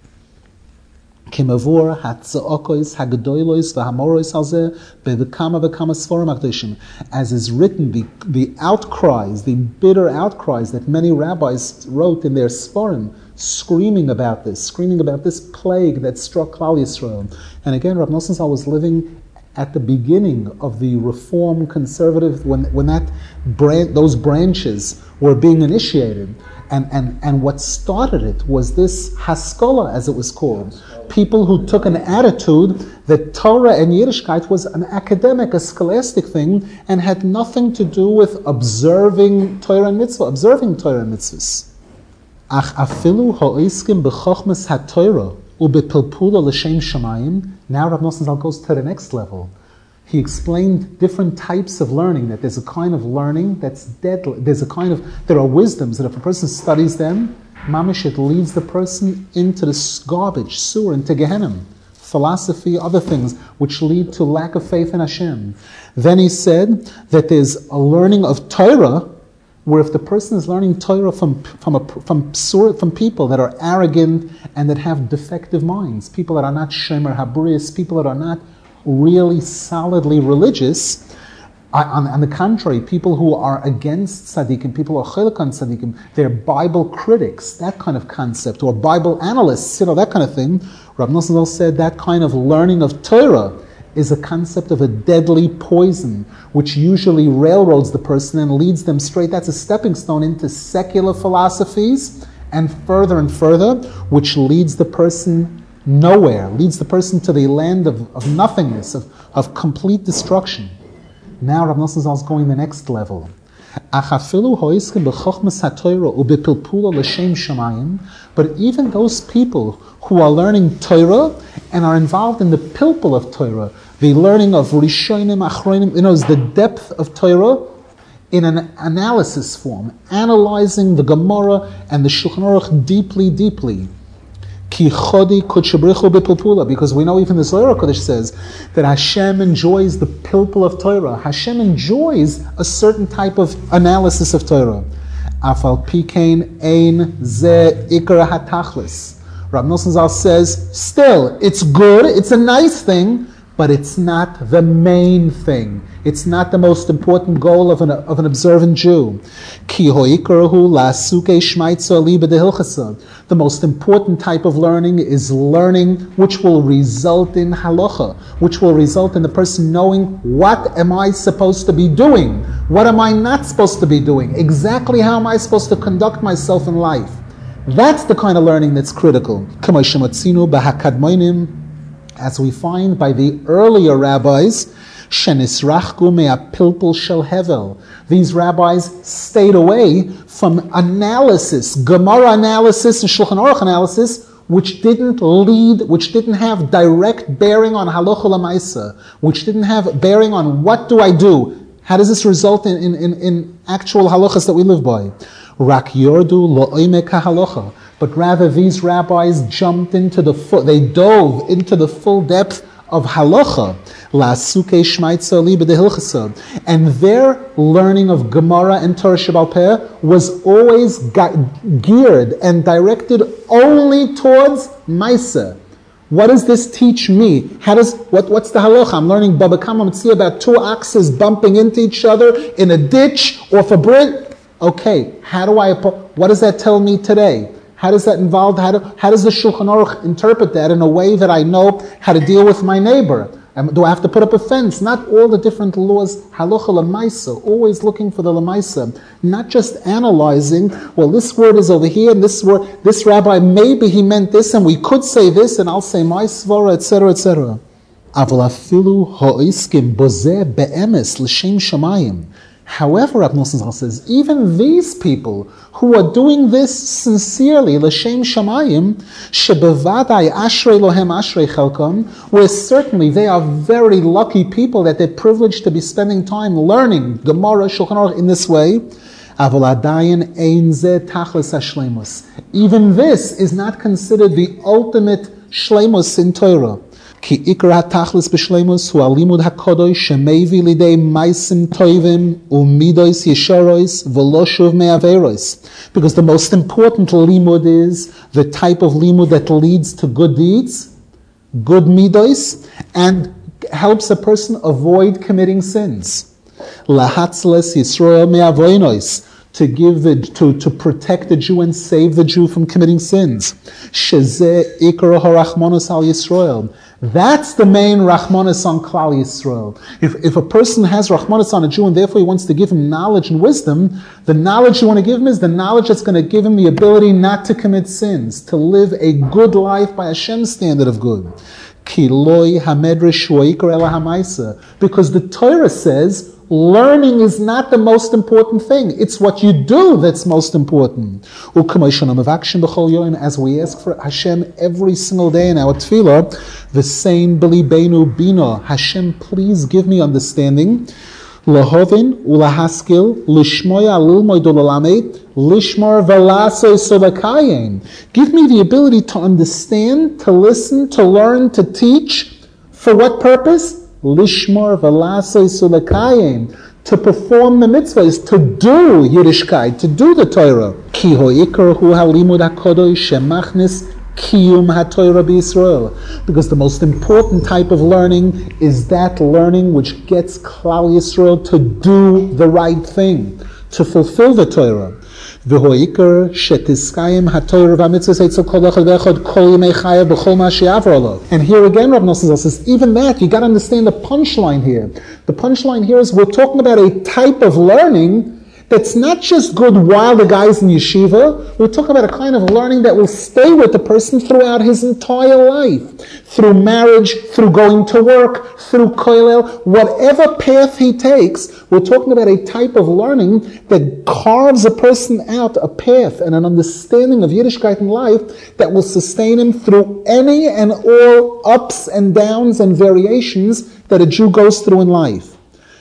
Kimavur hatzaokos hagdoilos v'hamoros alzeh bev'kama v'kama sforim akdoshim. As is written, the, the outcries, the bitter outcries that many rabbis wrote in their sforim, screaming about this, screaming about this plague that struck Klal Yisrael. And again, Rav Nosson Zal was living at the beginning of the Reform conservative, when when that bran- those branches were being initiated. And, and, and what started it was this Haskalah, as it was called. People who took an attitude that Torah and Yiddishkeit was an academic, a scholastic thing, and had nothing to do with observing Torah and Mitzvah, observing Torah and Mitzvahs. Ach afilu ha'oiskim b'chochmas ha'Torah u'bepilpula l'shem shamayim. Now Rav Nosson Zal goes to the next level. He explained different types of learning, that there's a kind of learning that's deadly. There's a kind of, there are wisdoms that if a person studies them, mamish, it leads the person into the garbage, sewer, into Gehenna, philosophy, other things, which lead to lack of faith in Hashem. Then he said that there's a learning of Torah, where if the person is learning Torah from from a, from from people that are arrogant and that have defective minds, people that are not Shemer Habris, people that are not really solidly religious. On, on the contrary, people who are against tzaddikim, people who are chilek on tzaddikim, they're Bible critics, that kind of concept, or Bible analysts, you know, that kind of thing. Rav Nosson said that kind of learning of Torah is a concept of a deadly poison, which usually railroads the person and leads them straight. That's a stepping stone into secular philosophies, and further and further, which leads the person nowhere, leads the person to the land of, of nothingness, of, of complete destruction. Now Rav Nosson Zal is going the next level. But even those people who are learning Torah and are involved in the pilpul of Torah, the learning of Rishonim, Achronim, you know, is the depth of Torah in an analysis form, analyzing the Gemara and the Shulchan Aruch deeply, deeply. Because we know even the Zohar Kodesh says that Hashem enjoys the pilpul of Torah. Hashem enjoys a certain type of analysis of Torah. Afal pikein ein ze ikar hatachlis. Rav Nosson Zal says, still, it's good, it's a nice thing, but it's not the main thing. It's not the most important goal of an, of an observant Jew. The most important type of learning is learning which will result in halacha, which will result in the person knowing what am I supposed to be doing, what am I not supposed to be doing, exactly how am I supposed to conduct myself in life. That's the kind of learning that's critical. As we find by the earlier rabbis, these rabbis stayed away from analysis, Gemara analysis and Shulchan Aruch analysis, which didn't lead, which didn't have direct bearing on halacha l'maisa, which didn't have bearing on what do I do, how does this result in, in, in, in actual halachas that we live by. Rak yordu lo'omek halacha. But rather these rabbis jumped into the full, they dove into the full depth of halacha, and their learning of Gemara and Torah Shebal Peh was always geared and directed only towards Maisa. What does this teach me? How does what? What's the halacha? I'm learning Baba Kama Mitzvah about two oxes bumping into each other in a ditch or for bread. Okay, how do I? What does that tell me today? How does that involve, how, do, how does the Shulchan Aruch interpret that in a way that I know how to deal with my neighbor? Um, do I have to put up a fence? Not all the different laws, halacha l'maisa, always looking for the l'maisa. Not just analyzing, well, this word is over here, and this word, this rabbi, maybe he meant this, and we could say this, and I'll say my svara, et cetera, et cetera. Aval afilu ha'iskim bozeh be'emes l'shem shamayim. However, Rav Nosson Zal says, even these people who are doing this sincerely, l'shem shamayim, shebevadai ashrei lohem ashrei chelkom, where certainly they are very lucky people that they're privileged to be spending time learning Gemara, Shulchan Aruch in this way. Avol adayin ein ze tachlis hashleimus. Even this is not considered the ultimate shleimus in Torah. Ki ikra tachlis b'shleimus hu alimud hakodosh shemevi lidei maisim toivim umidois yesharois v'lo shuv me'averos. Because the most important limud is the type of limud that leads to good deeds, good midos, and helps a person avoid committing sins. Lahatzles Yisrael me'avoinos. To give the to, to protect the Jew and save the Jew from committing sins. Shezeh ikra harachmanos al Yisrael. That's the main rachmanos on Klal Yisrael. If if a person has rachmanos on a Jew and therefore he wants to give him knowledge and wisdom, the knowledge you want to give him is the knowledge that's going to give him the ability not to commit sins, to live a good life by Hashem's standard of good. Kiloi hamedrash ikra ela hamaisa. Because the Torah says learning is not the most important thing. It's what you do that's most important. As we ask for Hashem every single day in our tefillah, v'sein b'libeinu bina, Hashem, please give me understanding. Lahovin ulahaskil lishmoya lilmoy dolalamed lishmar velasei solakayim. Give me the ability to understand, to listen, to learn, to teach. For what purpose? Lishmar velasei solakayim. To perform the mitzvahs, to do Yiddishkeit, to do the Torah. Ki ho'ikar hu halimud hakodosh shemachnis kiyum haTorah b'Yisrael. Because the most important type of learning is that learning which gets Klal Yisrael to do the right thing, to fulfill the Torah. V'ho'ikar shetiskayim haTorah v'amitzvahs etzel kol echad v'echad kol yimei chayav b'chol ma she'yavor lo. And here again, Rav Nosson says, even that, you got to understand the punchline here. The punchline here is we're talking about a type of learning that's not just good while the guy's in yeshiva. We're talking about a kind of learning that will stay with the person throughout his entire life. Through marriage, through going to work, through koilel, whatever path he takes, we're talking about a type of learning that carves a person out a path and an understanding of Yiddishkeit in life that will sustain him through any and all ups and downs and variations that a Jew goes through in life.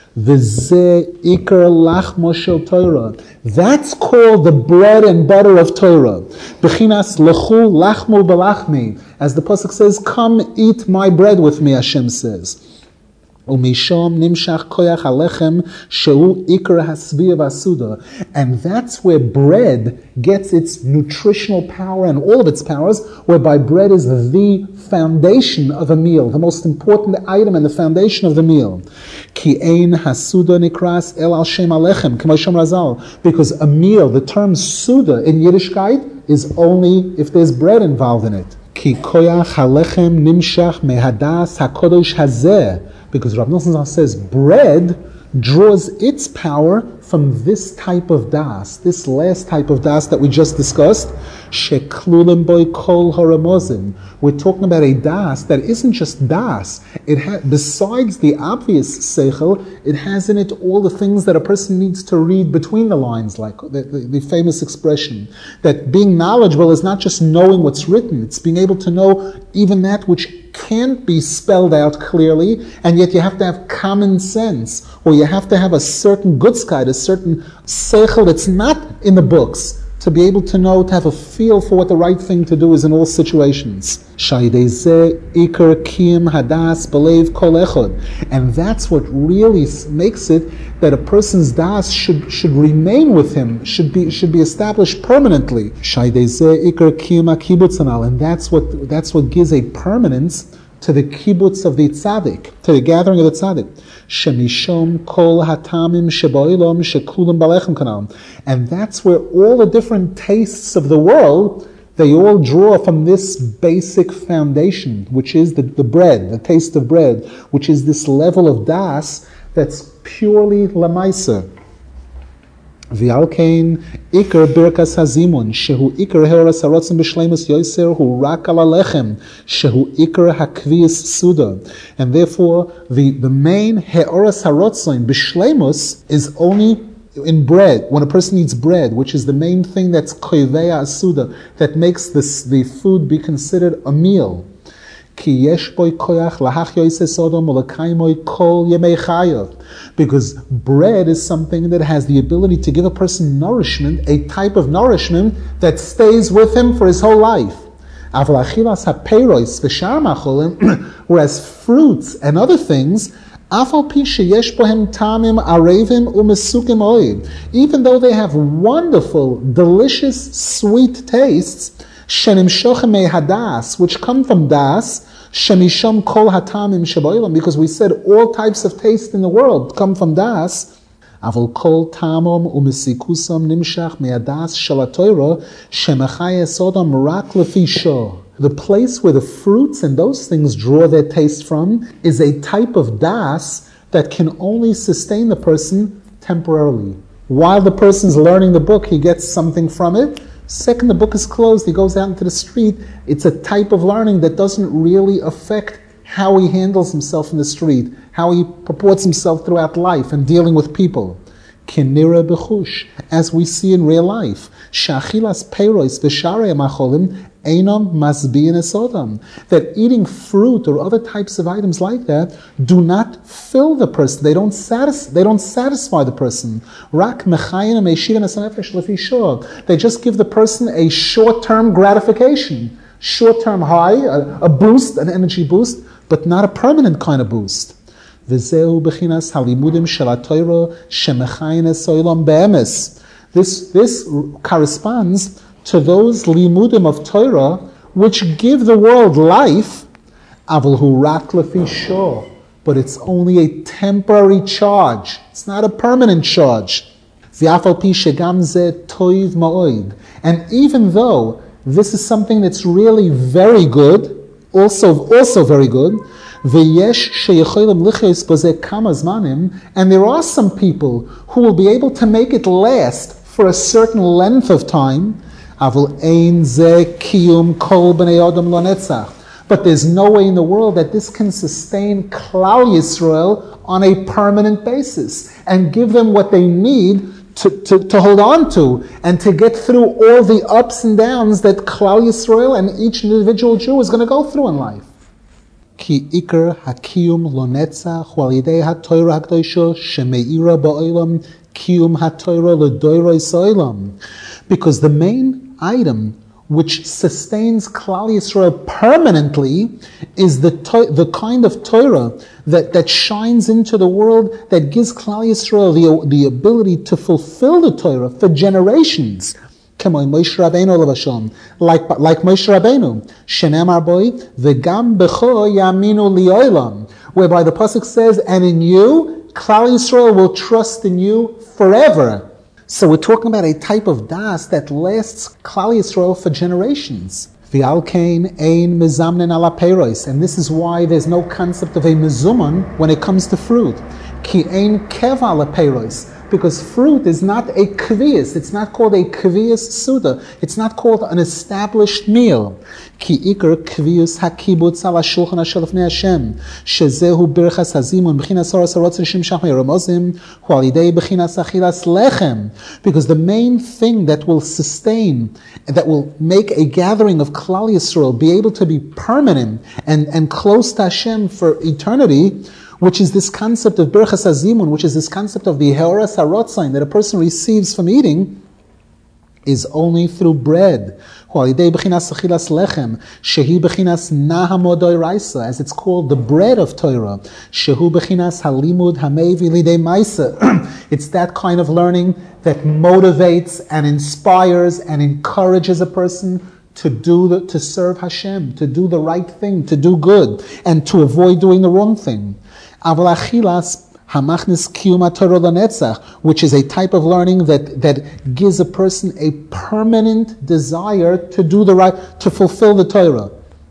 V'zeh ikar lachmo shel Torah. That's called the bread and butter of Torah. B'chinas lechu lachmo b'lachmi. As the pasuk says, come eat my bread with me, Hashem says. Umisham nimshach koyach halechem shehu ikar hasviya v'asuda. And that's where bread gets its nutritional power and all of its powers, whereby bread is the foundation of a meal, the most important item and the foundation of the meal. Ki ein hasuda nikras el al shem alechem, k'mo shom Razal. Because a meal, the term suda in Yiddishkeit, is only if there's bread involved in it. Ki koyach halechem nimshach mehadas hakodosh hazeh. Because Rav Nosson says bread draws its power from this type of das, this last type of das that we just discussed. Sheklulim boy kol haramozim. We're talking about a das that isn't just das. It ha- besides the obvious seichel, it has in it all the things that a person needs to read between the lines, like the, the, the famous expression that being knowledgeable is not just knowing what's written; it's being able to know even that which can't be spelled out clearly, and yet you have to have common sense, or you have to have a certain gutzkeit, a certain seichel that's not in the books, to be able to know, to have a feel for what the right thing to do is in all situations. ikar kiyum hadas b'leiv kol echad. And that's what really makes it that a person's das should, should remain with him, should be should be established permanently. ikar kiyum hakibutz anal. And that's what that's what gives a permanence to the kibbutz of the tzaddik, to the gathering of the tzaddik. Shemishom kol hatamim sheboilom shekulim balechem kanal. And that's where all the different tastes of the world, they all draw from this basic foundation, which is the, the bread, the taste of bread, which is this level of das that's purely lamaisa. V'alkein ikar birkas hazimun shehu ikar heoras harotzim b'shleimus yoser hu rak al alechem shehu ikar hakvius suda. And therefore the, the main heoras harotzim b'shleimus is only in bread. When a person eats bread, which is the main thing that's koiveya asuda, that makes this the food be considered a meal. Because bread is something that has the ability to give a person nourishment, a type of nourishment that stays with him for his whole life. Whereas fruits and other things, even though they have wonderful, delicious, sweet tastes, which come from das, shemisham kol hatamim sheboilam, because we said all types of taste in the world come from das. Avol kol tamom umesikusam nimshach me'adas shalatoira shemachaya sodam rak lefi shor. The place where the fruits and those things draw their taste from is a type of das that can only sustain the person temporarily. While the person's learning the book, he gets something from it. Second, the book is closed, he goes out into the street. It's a type of learning that doesn't really affect how he handles himself in the street, how he purports himself throughout life and dealing with people. Kinira b'chush, as we see in real life. Shachilas peiros v'sharei macholim einam masbiin esodam. That eating fruit or other types of items like that do not fill the person. They don't satisfy. They don't satisfy the person. Rak mechayin meishirin esanefesh lefi shor. They just give the person a short-term gratification, short-term high, a, a boost, an energy boost, but not a permanent kind of boost. V'zehu b'chinas halimudim shel haTorah shemechayin esolam be'emes. This this corresponds to those limudim of Torah which give the world life, aval hu rak lefi shor, but it's only a temporary charge. It's not a permanent charge. V'afal pi shegam ze toiv ma'od. And even though this is something that's really very good, also also very good, v'yesh sheyecholim lichos b'zeh kama zmanim, and there are some people who will be able to make it last for a certain length of time. Avol ein ze kiyum kol b'nei adam lo netzach. But there's no way in the world that this can sustain Klal Yisrael on a permanent basis and give them what they need to, to, to hold on to and to get through all the ups and downs that Klal Yisrael and each individual Jew is going to go through in life. Ki ikar hakiyum lo netzach walidei haTorah hakdosha shemeira ba'olam kiyum haTorah ledoiroi soilam. Because the main item which sustains Klal Yisrael permanently is the to- the kind of Torah that, that shines into the world, that gives Klal Yisrael the, the ability to fulfill the Torah for generations. Like, like Moshe Rabbeinu, Shenemar boy, v'gam b'cho yaminu li'olam, whereby the pasuk says, and in you, Klal Yisrael will trust in you forever. So we're talking about a type of das that lasts Klal Yisrael for generations. V'alkein ein mezamnen ala peiros, and this is why there's no concept of a mezuman when it comes to fruit. Ki ein keva ala peiros, because fruit is not a kviyas. It's not called a kviyas suda. It's not called an established meal. Ki ikar kviyus hakibutz ala shulchan hashel lefnei Hashem, shezehu birchas hazimun b'chinas oras harotz rishim shachmei ramozim hu al yidei b'chinas achilas lechem. Because the main thing that will sustain, that will make a gathering of Klal Yisrael be able to be permanent and, and close to Hashem for eternity, which is this concept of Birchas Hazimun, which is this concept of the Heoras HaRotzain that a person receives from eating, is only through bread. As it's called, the bread of Torah. It's that kind of learning that motivates and inspires and encourages a person to do the, to serve Hashem, to do the right thing, to do good, and to avoid doing the wrong thing. Which is a type of learning that, that gives a person a permanent desire to do the right, to fulfill the Torah.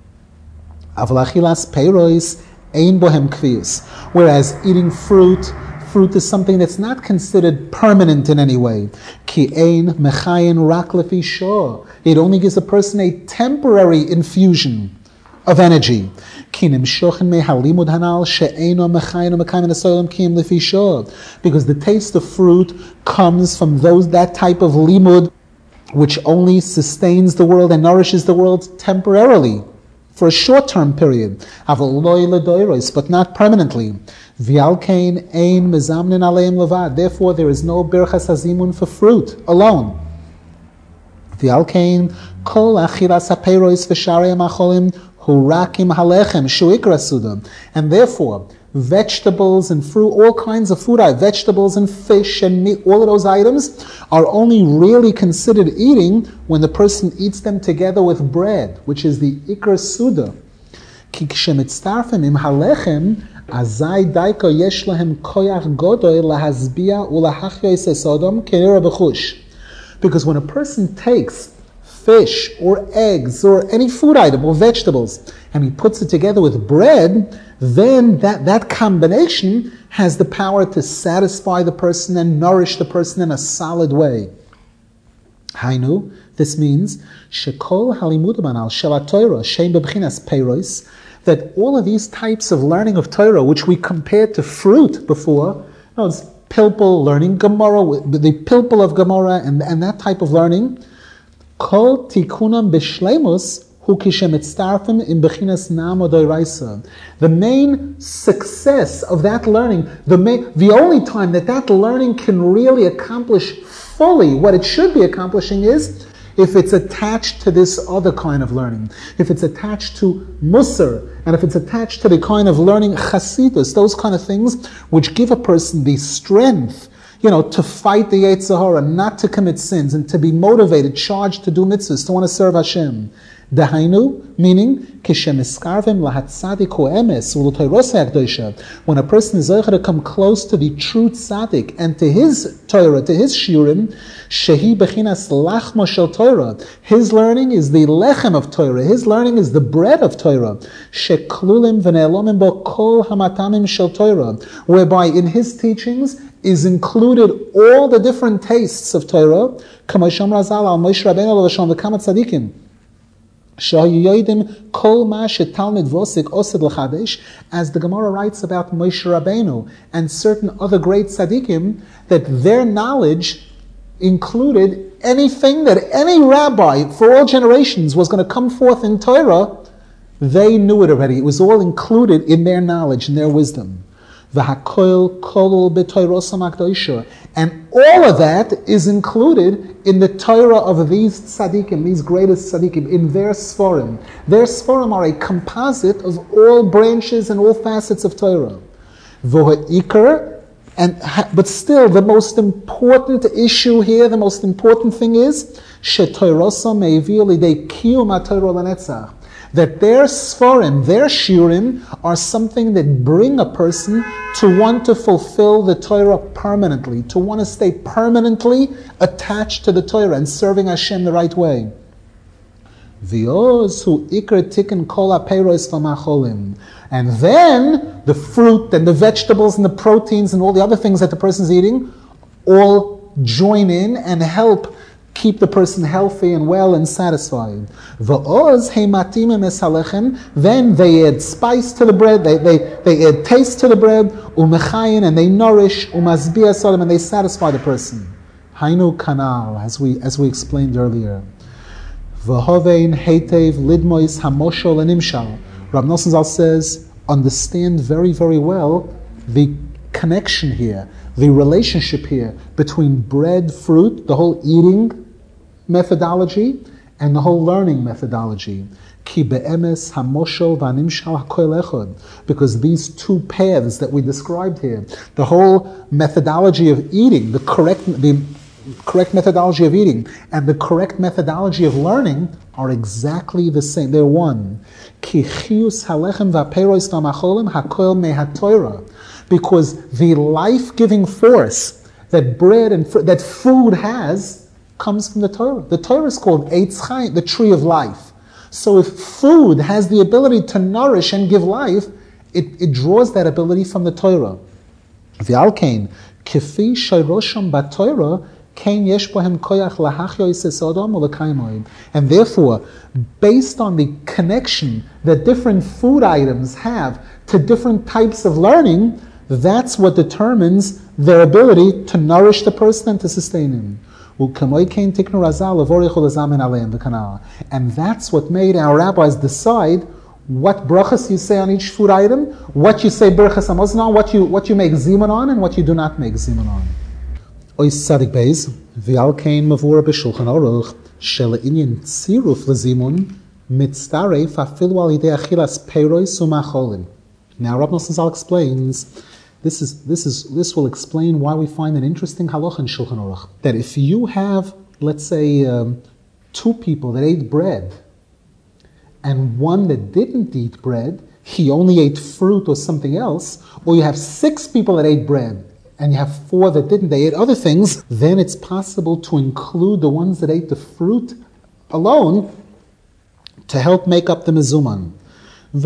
Whereas eating fruit, fruit is something that's not considered permanent in any way. It only gives a person a temporary infusion of energy. Because the taste of fruit comes from those that type of limud which only sustains the world and nourishes the world temporarily, for a short-term period, but not permanently. Therefore, there is no birchas hazimun for fruit alone. And therefore, vegetables and fruit, all kinds of food, vegetables and fish and meat, all of those items are only really considered eating when the person eats them together with bread, which is the ikar suda. Because when a person takes fish or eggs or any food item or vegetables and he puts it together with bread, then that, that combination has the power to satisfy the person and nourish the person in a solid way. Hainu, this means shekol halimudim al shel haTorah shein bebchinas peiros, that all of these types of learning of Torah, which we compared to fruit before, no, pilpul, learning Gemara, the pilpul of Gemara, and, and that type of learning. Kol tikunam b'shleimus hu kishemetztarfim in bechinas namo doiraisa. The main success of that learning, the main, the only time that that learning can really accomplish fully what it should be accomplishing is if it's attached to this other kind of learning, if it's attached to Musar, and if it's attached to the kind of learning Chasidus, those kind of things which give a person the strength, you know, to fight the Yetzer Hara, not to commit sins, and to be motivated, charged to do mitzvahs, to want to serve Hashem. Dahainu, meaning, kishemiskarvim lahatzadik ho'emes u'lotoirosei hakdosha. When a person is able to come close to the true tzaddik and to his Torah, to his shiurim, shehi bechinas lachma shel Torah. His learning is the lechem of Torah. His learning is the bread of Torah. Sheklulim v'ne'elomim bo kol hamatamim shel Torah. Whereby in his teachings is included all the different tastes of Torah. K'mo sham razal al Moshe Rabbeinu l'shon v'kama tzadikim. As the Gemara writes about Moshe Rabbeinu and certain other great tzaddikim, that their knowledge included anything that any rabbi for all generations was going to come forth in Torah, they knew it already. It was all included in their knowledge and their wisdom. And all of that is included in the Torah of these tzaddikim, these greatest tzaddikim, in their sforim. Their sforim are a composite of all branches and all facets of Torah. And, but still, the most important issue here, the most important thing is that their sforim, their shiurim, are something that bring a person to want to fulfill the Torah permanently, to want to stay permanently attached to the Torah and serving Hashem the right way. And then the fruit and the vegetables and the proteins and all the other things that the person's eating all join in and help keep the person healthy and well and satisfied. Then they add spice to the bread, they, they, they add taste to the bread, and they nourish, and they satisfy the person. Hainu kanal, as we as we explained earlier. V'hovein heitev lidmois hamoshol animshal. Rav Nosson Zal says, understand very, very well the connection here, the relationship here between bread, fruit, the whole eating methodology, and the whole learning methodology. Ki be'emes hamoshol v'animshal hakoil echad. Because these two paths that we described here, the whole methodology of eating, the correct, the correct methodology of eating, and the correct methodology of learning are exactly the same. They're one. Ki chiyus halechem v'aperos v'amacholim hakoil mehaTorah. Because the life-giving force that bread and fr- that food has comes from the Torah. The Torah is called Eitz Chaim, the tree of life. So if food has the ability to nourish and give life, it, it draws that ability from the Torah. V'alkein, kifi shayrosham b'Torah, kein yesh bohem koyach lahachyo isesodom u'lekaymoim. And therefore, based on the connection that different food items have to different types of learning, that's what determines their ability to nourish the person and to sustain him. And that's what made our rabbis decide what brachas you say on each food item, what you say brachas hamazon on, what you what you make zimun on, and what you do not make zimun on. Ois tzadik beis v'al kein mavur b'shulchan aruch shel inyan tziruf lezimun mitztaref afilu al yidei achilas peiros u'macholim. Now Rav Nosson Zal explains. This is this is this will explain why we find an interesting halacha in Shulchan Aruch. That if you have, let's say, um, two people that ate bread, and one that didn't eat bread, he only ate fruit or something else, or you have six people that ate bread, and you have four that didn't, they ate other things, then it's possible to include the ones that ate the fruit alone to help make up the mezuman. And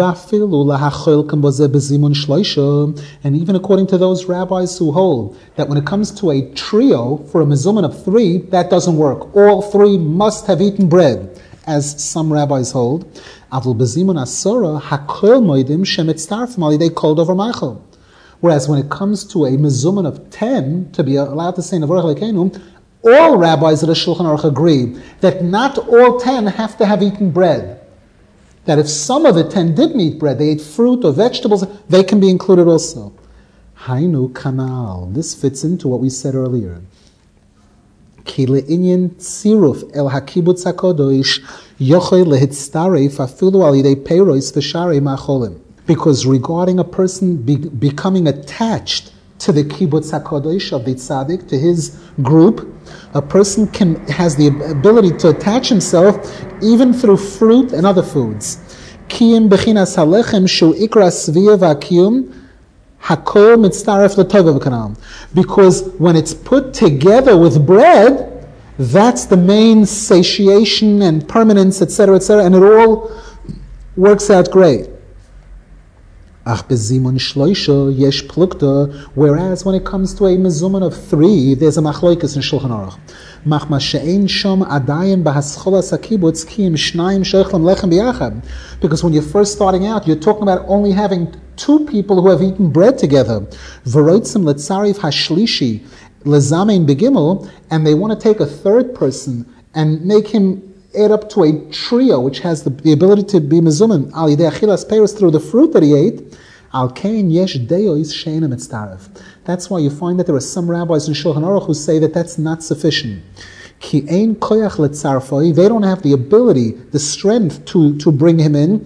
even according to those rabbis who hold that when it comes to a trio for a mezuman of three, that doesn't work. All three must have eaten bread, as some rabbis hold. When Whereas when it comes to a mezuman of ten, to be allowed to say Nevarach Elokeinu, all rabbis at the Shulchan Aruch agree that not all ten have to have eaten bread. That if some of the ten didn't eat bread, they ate fruit or vegetables, they can be included also. Hainu kanal. This fits into what we said earlier. Ki le'inyan tziruf el hakibutz hakodosh yochel lehitztaref afilu al yidei peiros v'sharei ma'cholim. Because regarding a person be, becoming attached to the kibbutz hakodosh of the tzaddik, to his group, a person can has the ability to attach himself even through fruit and other foods. Kiyim bechinas halechem shu ikra svia v'akiyum hakol mitztaref l'tova v'kanal. Because when it's put together with bread, that's the main satiation and permanence, et cetera, et cetera, and it all works out great. Ach bezimun shloisha yesh plukta. Whereas when it comes to a mezuman of three, there's a machloikas in Shulchan Aruch. Machma she'ein shom adayim bahascholas hakibutz ki im shnayim sheichlam lechem biyachad. Because when you're first starting out, you're talking about only having two people who have eaten bread together. V'roitzim letzarif hashlishi lezamein begimel, and they want to take a third person and make him add up to a trio which has the, the ability to be mezuman al yidei achilas peiros through the fruit that he ate. Al kein yesh deos she'einem mitztaref. That's why you find that there are some rabbis in Shulchan Aruch who say that that's not sufficient. Ki ein koyach letzarfoi. They don't have the ability, the strength to, to bring him in.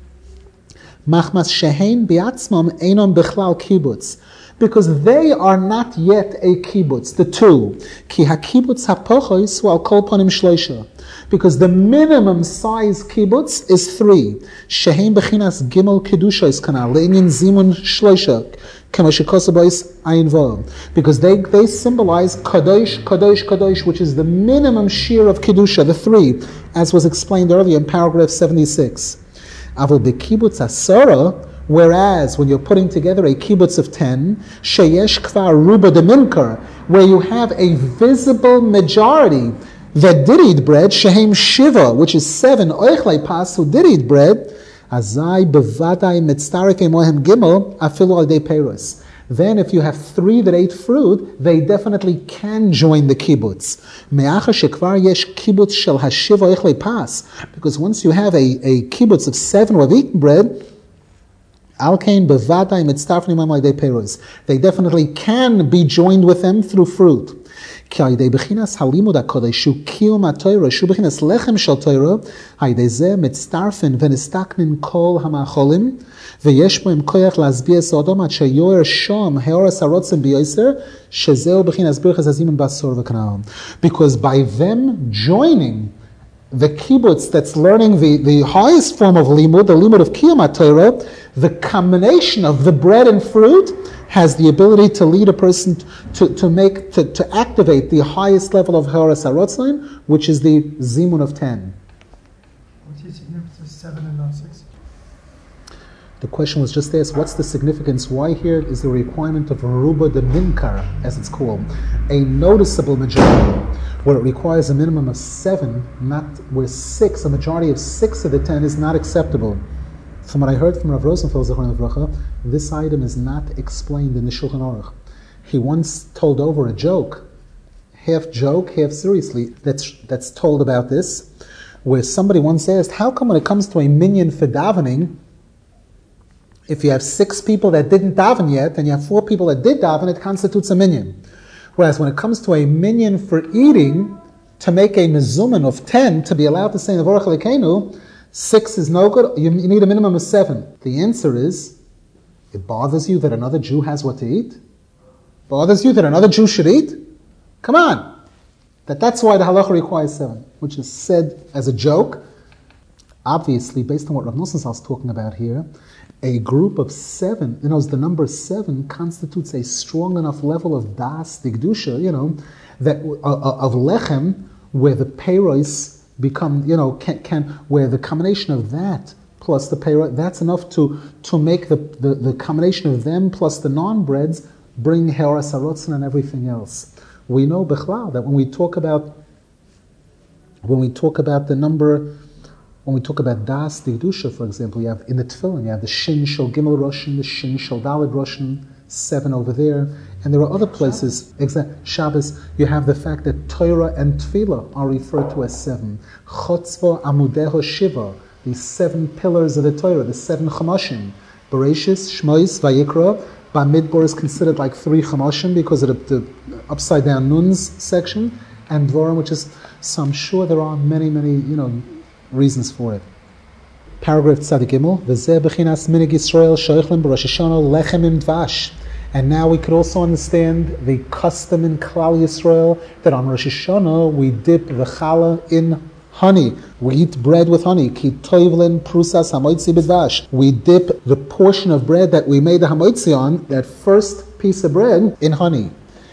Machmas shehein biatzmam einon bechlal kibbutz. Because they are not yet a kibbutz, the two. Ki hakibbutz hapochos wal kol panim shloisha. Because the minimum size kibbutz is three. Shehein bechinas gimel kedusha is kanal le'inyan zimun shloisha k'moshikosabois ayin vav. Because they they symbolize kadosh, kadosh, kadosh, which is the minimum shear of kedusha, the three, as was explained earlier in paragraph seventy-six. Avol bekibbutz asara. Whereas when you're putting together a kibbutz of ten, sheyesh kvar ruba de minkar, where you have a visible majority that did eat bread, shehem shiva, which is seven oichlei pas who did eat bread, azai bevadai mitztarek emohem gimel afilu al dei peiros. Then if you have three that ate fruit, they definitely can join the kibbutz. Me'acha shekvar yesh kibbutz shel hashiva oichlei pas, because once you have a, a kibbutz of seven who have eaten bread, Alkain bevadai mitztarfnim am l'idei peiros. They definitely can be joined with them through fruit. Ki l'idei bechinas halimud hakodesh shu kiyum ha'torah shu bechinas lechem shel Torah ha'idei zeh mitztarfen v'nistaknin kol ha'macholim v'yesh boim koyach lasbi es odom ad sheyoer shom heoras harotzim b'yoser shezeu bechinas birchas hazimun basor v'kanal. Because by them joining the kibbutz that's learning the, the highest form of limud, the limud of Kiyum HaTorah, the combination of the bread and fruit has the ability to lead a person to, to make, to, to activate the highest level of Horas HaRotzin, which is the Zimun of ten. What's the significance of seven and not six? The question was just asked, what's the significance? Why here is the requirement of Ruba de Minkar, as it's called, a noticeable majority, where it requires a minimum of seven, not where six, a majority of six of the ten is not acceptable. From what I heard from Rav Rosenfeld, Zechron Livracha, this item is not explained in the Shulchan Aruch. He once told over a joke, half joke, half seriously, that's that's told about this, where somebody once asked, how come when it comes to a minyan for davening, if you have six people that didn't daven yet, and you have four people that did daven, it constitutes a minyan. Whereas when it comes to a minyan for eating, to make a mezuman of ten, to be allowed to say Nevarach Elokeinu, six is no good, you need a minimum of seven. The answer is, it bothers you that another Jew has what to eat? Bothers you that another Jew should eat? Come on! That that's why the halacha requires seven, which is said as a joke. Obviously, based on what Rav Nosson is talking about here, a group of seven, you know, the number seven constitutes a strong enough level of das, digdusha, you know, that uh, of lechem, where the peiros become, you know, can, can where the combination of that plus the peiros, that's enough to to make the, the, the combination of them plus the non-breads bring heras harotzin and everything else. We know bechlal that when we talk about when we talk about the number. When we talk about Das Digdusha, for example, you have in the Tefillin, you have the Shin Shel Gimel Roshan, the Shin Shel Daled Roshan, seven over there. And there are other places, exact Shabbos, you have the fact that Torah and Tefillah are referred to as seven. Chotzva Amudeho Shiva, the seven pillars of the Torah, the seven Chamashim. Bereshis, Shmois, Vayikra. Bamidbar is considered like three Chamashim because of the, the upside down Nuns section. And Dvorim, which is, so I'm sure there are many, many, you know, reasons for it. Paragraph Tzadik Gimel, V'zeh b'chinas minig Yisrael shoichlem b'Rosh Hashanah lechem im dvash. And now we could also understand the custom in Klal Yisrael that on Rosh Hashanah we dip the challah in honey. We eat bread with honey. Ki toivlin prusas hamoitzi b'dvash. We dip the portion of bread that we made the hamoitzi on, that first piece of bread, in honey.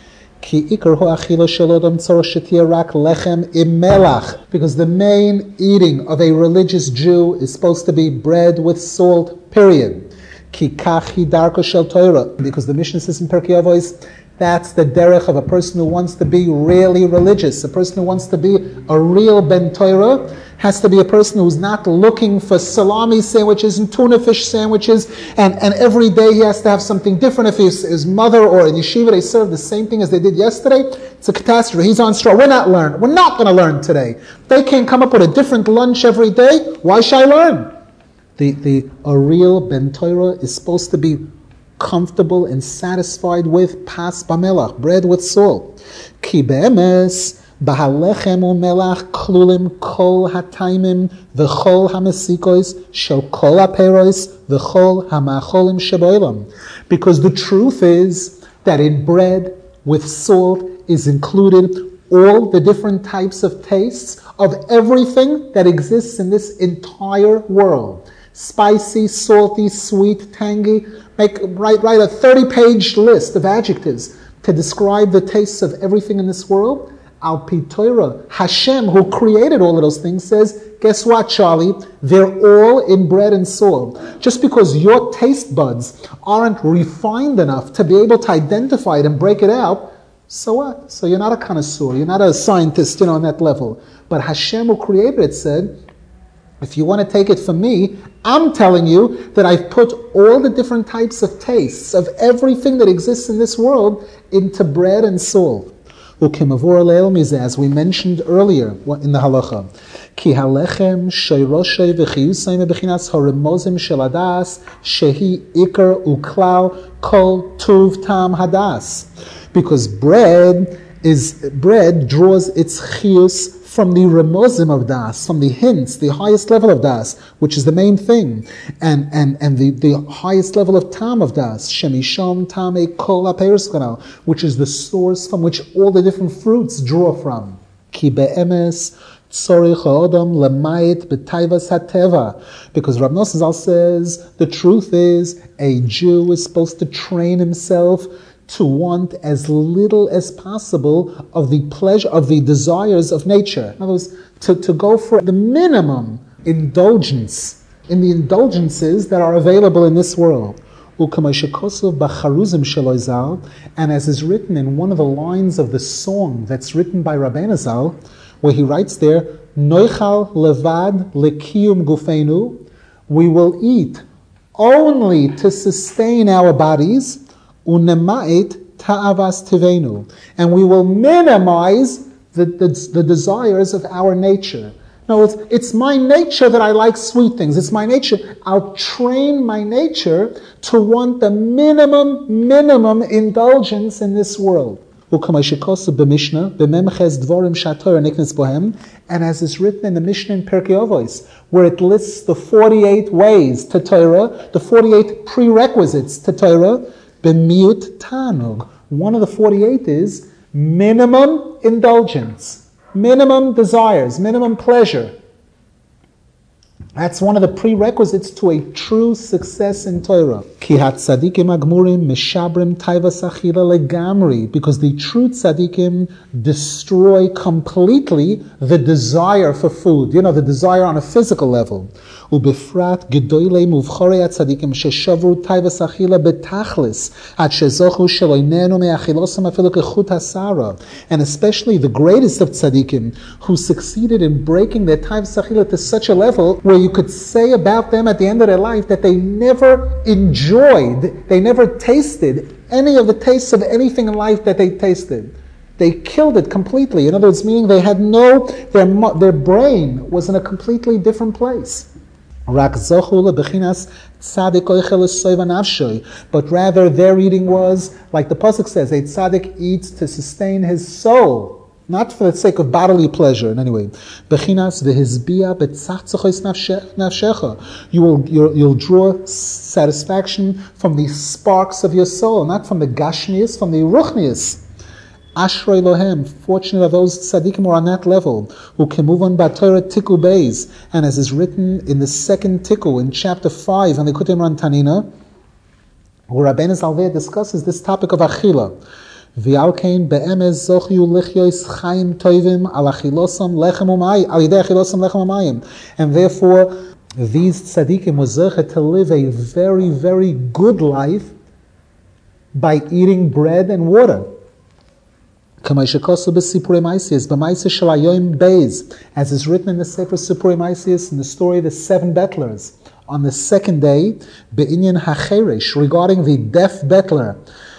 Ki ikar ho'achila shalodam tzor shetia rak lechem im melach. Because the main eating of a religious Jew is supposed to be bread with salt, period. Ki kachi darko shel Torah, because the Mishnah says in Pirkei Avos, that's the derech of a person who wants to be really religious. A person who wants to be a real Ben Torah has to be a person who's not looking for salami sandwiches and tuna fish sandwiches, and, and every day he has to have something different. If his, his mother or in yeshiva they serve the same thing as they did yesterday, it's a catastrophe. He's on straw. We're not learn. We're not going to learn today. They can't come up with a different lunch every day. Why should I learn? The, the, a real Ben Torah is supposed to be comfortable and satisfied with pas b'melach, bread with salt. Ki be'emes, b'halechem u'melach klulim kol hataimim v'chol hamesikos shel kol haperos v'chol hamacholim sheboilam. Because the truth is that in bread with salt is included all the different types of tastes of everything that exists in this entire world. Spicy, salty, sweet, tangy. Make write write a thirty-page list of adjectives to describe the tastes of everything in this world. Al pi Torah, Hashem, who created all of those things, says, guess what, Charlie? They're all in bread and salt. Just because your taste buds aren't refined enough to be able to identify it and break it out, so what? So you're not a connoisseur, you're not a scientist, you know, on that level. But Hashem, who created it, said, if you want to take it from me, I'm telling you that I've put all the different types of tastes of everything that exists in this world into bread and salt. As we mentioned earlier in the halacha, ki halechem sheiroshe v'chiyusayim bechinas haremozim shel hadas shehi ikar uklal kol tuv tam hadas. Because bread is bread draws its chiyus from the remozim of das, from the hints, the highest level of das, which is the main thing, and and and the, the highest level of tam of das, shemisham tame kol haperos, which is the source from which all the different fruits draw from. Ki be'emes tzorich ha'odam lemayit b'taivas hateva, because Rav Nosson Zal says the truth is a Jew is supposed to train himself to want as little as possible of the pleasure, of the desires of nature. In other words, to, to go for the minimum indulgence in the indulgences that are available in this world. And as is written in one of the lines of the song that's written by Rabbeinu Zal, where he writes there, Noichal levad lekiyum gufeinu, we will eat only to sustain our bodies, unemait ta'avas tivenu, and we will minimize the, the, the desires of our nature. No, it's, it's my nature that I like sweet things. It's my nature. I'll train my nature to want the minimum, minimum indulgence in this world. And as is written in the Mishnah in Pirkei Avos, where it lists the forty-eight ways to Torah, the forty-eight prerequisites to Torah, b'miut tanug. One of the forty-eight is minimum indulgence, minimum desires, minimum pleasure. That's one of the prerequisites to a true success in Torah. Ki hatzadikim agmurim mishabrim taivas achila legamri, because the true tzadikim destroy completely the desire for food. You know, the desire on a physical level. Ubefrat gedoylei muvchorei hatzadikim sheshavru taivas achila betachlis at shezochu sheloinenu me'achilosam afilu kechut hasara. And especially the greatest of tzadikim, who succeeded in breaking their taivas achila to such a level where where you could say about them at the end of their life that they never enjoyed, they never tasted any of the tastes of anything in life that they tasted. They killed it completely. In other words, meaning they had no, their, their brain was in a completely different place. But rather their eating was, like the pasuk says, a tzaddik eats to sustain his soul, not for the sake of bodily pleasure in any way. You will you'll, you'll draw satisfaction from the sparks of your soul, not from the gashmias, from the ruchnias. Ashrei lohem, fortunate are those tzaddikim who are on that level, who can move on b'Torah tiku beis, and as is written in the second tiku in chapter five on the Likutei Moharan Tanina, where Rabbeinu Zalveh discusses this topic of achila. V'alkein be'emez zochyu lichyois chaim tovim al achilosam lechem umayim, al yidei achilosam lechem umayim, and therefore these tzaddikim were zochet to live a very, very good life by eating bread and water. As is written in the Sefer Sipurei Maisius, in the story of the seven bettlers. On the second day, Be'inyan HaCheresh, regarding the deaf bettler,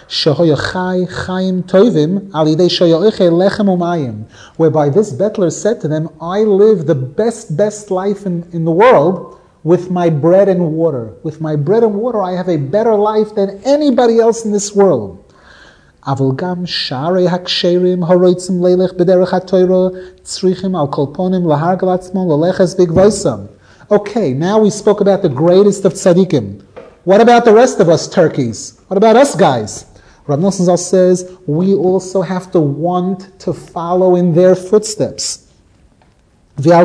whereby this bettler said to them, I live the best, best life in, in the world with my bread and water. With my bread and water, I have a better life than anybody else in this world. Okay, now we spoke about the greatest of tzaddikim. What about the rest of us turkeys? What about us guys? Rav Nosson Zal says, we also have to want to follow in their footsteps. And the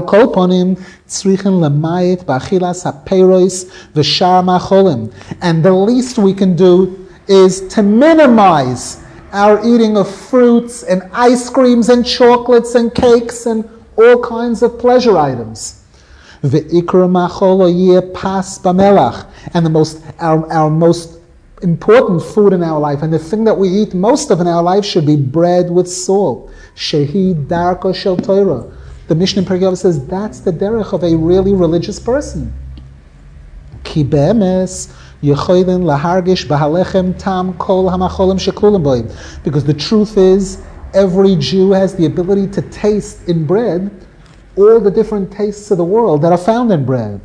least we can do is to minimize our eating of fruits and ice creams and chocolates and cakes and all kinds of pleasure items. And the most, our, our most important food in our life, and the thing that we eat most of in our life, should be bread with salt. Shehi darko shel Torah. The Mishnah in Perkei Avos says that's the derech of a really religious person. Ki be'emes because the truth is, every Jew has the ability to taste in bread all the different tastes of the world that are found in bread.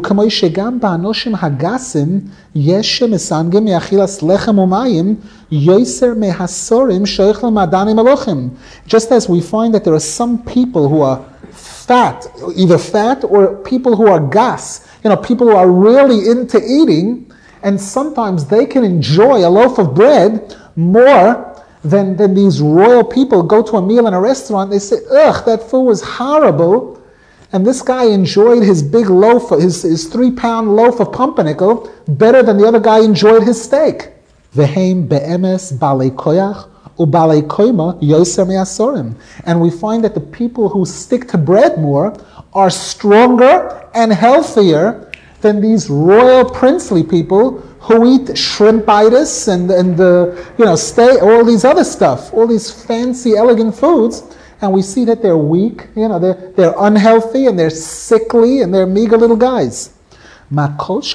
Just as we find that there are some people who are fat, either fat or people who are gas, you know, people who are really into eating, and sometimes they can enjoy a loaf of bread more than, than these royal people go to a meal in a restaurant. They say, ugh, that food was horrible. And this guy enjoyed his big loaf, his, his three-pound loaf of pumpernickel better than the other guy enjoyed his steak. V'heim be'emes balei koyach u'balei koima yoser me'asorim. And we find that the people who stick to bread more are stronger and healthier than these royal princely people who eat shrimpitis and and uh, you know stay all these other stuff, all these fancy elegant foods, and we see that they're weak, you know, they're they're unhealthy and they're sickly and they're meager little guys. How much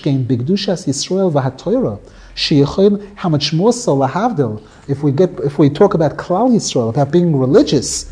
more so lahavdil if we get if we talk about Klal Yisrael, about being religious.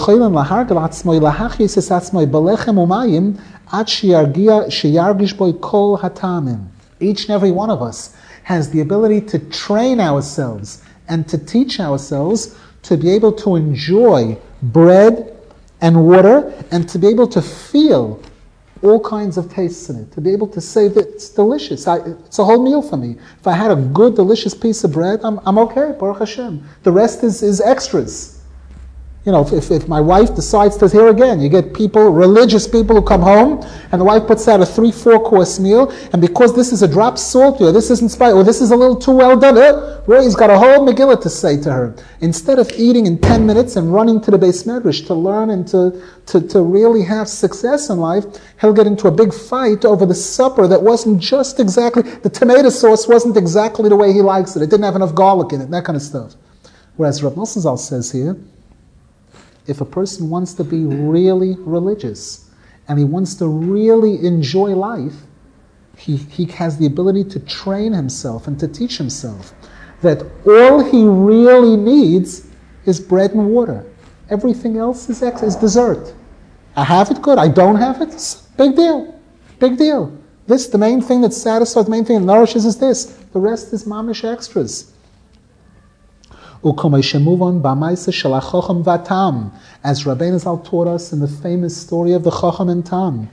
Each and every one of us has the ability to train ourselves and to teach ourselves to be able to enjoy bread and water and to be able to feel all kinds of tastes in it, to be able to say that it's delicious. I, it's a whole meal for me. If I had a good, delicious piece of bread, I'm, I'm okay, Baruch Hashem. The rest is, is extras. You know, if, if my wife decides to, here again, you get people, religious people who come home, and the wife puts out a three, four course meal, and because this is a drop salty, or this isn't spicy, or this is a little too well done, eh, Roy's got a whole Megillah to say to her. Instead of eating in ten minutes and running to the Beis Medrash to learn and to, to, to really have success in life, he'll get into a big fight over the supper that wasn't just exactly, the tomato sauce wasn't exactly the way he likes it, it didn't have enough garlic in it, that kind of stuff. Whereas Rav Nosson says here, if a person wants to be really religious, and he wants to really enjoy life, he, he has the ability to train himself and to teach himself that all he really needs is bread and water. Everything else is, ex- is dessert. I have it, good. I don't have it, big deal. Big deal. This, the main thing that satisfies, the main thing that nourishes is this. The rest is mamish extras. As Rabbeinu Zal taught us in the famous story of the Chacham and Tam,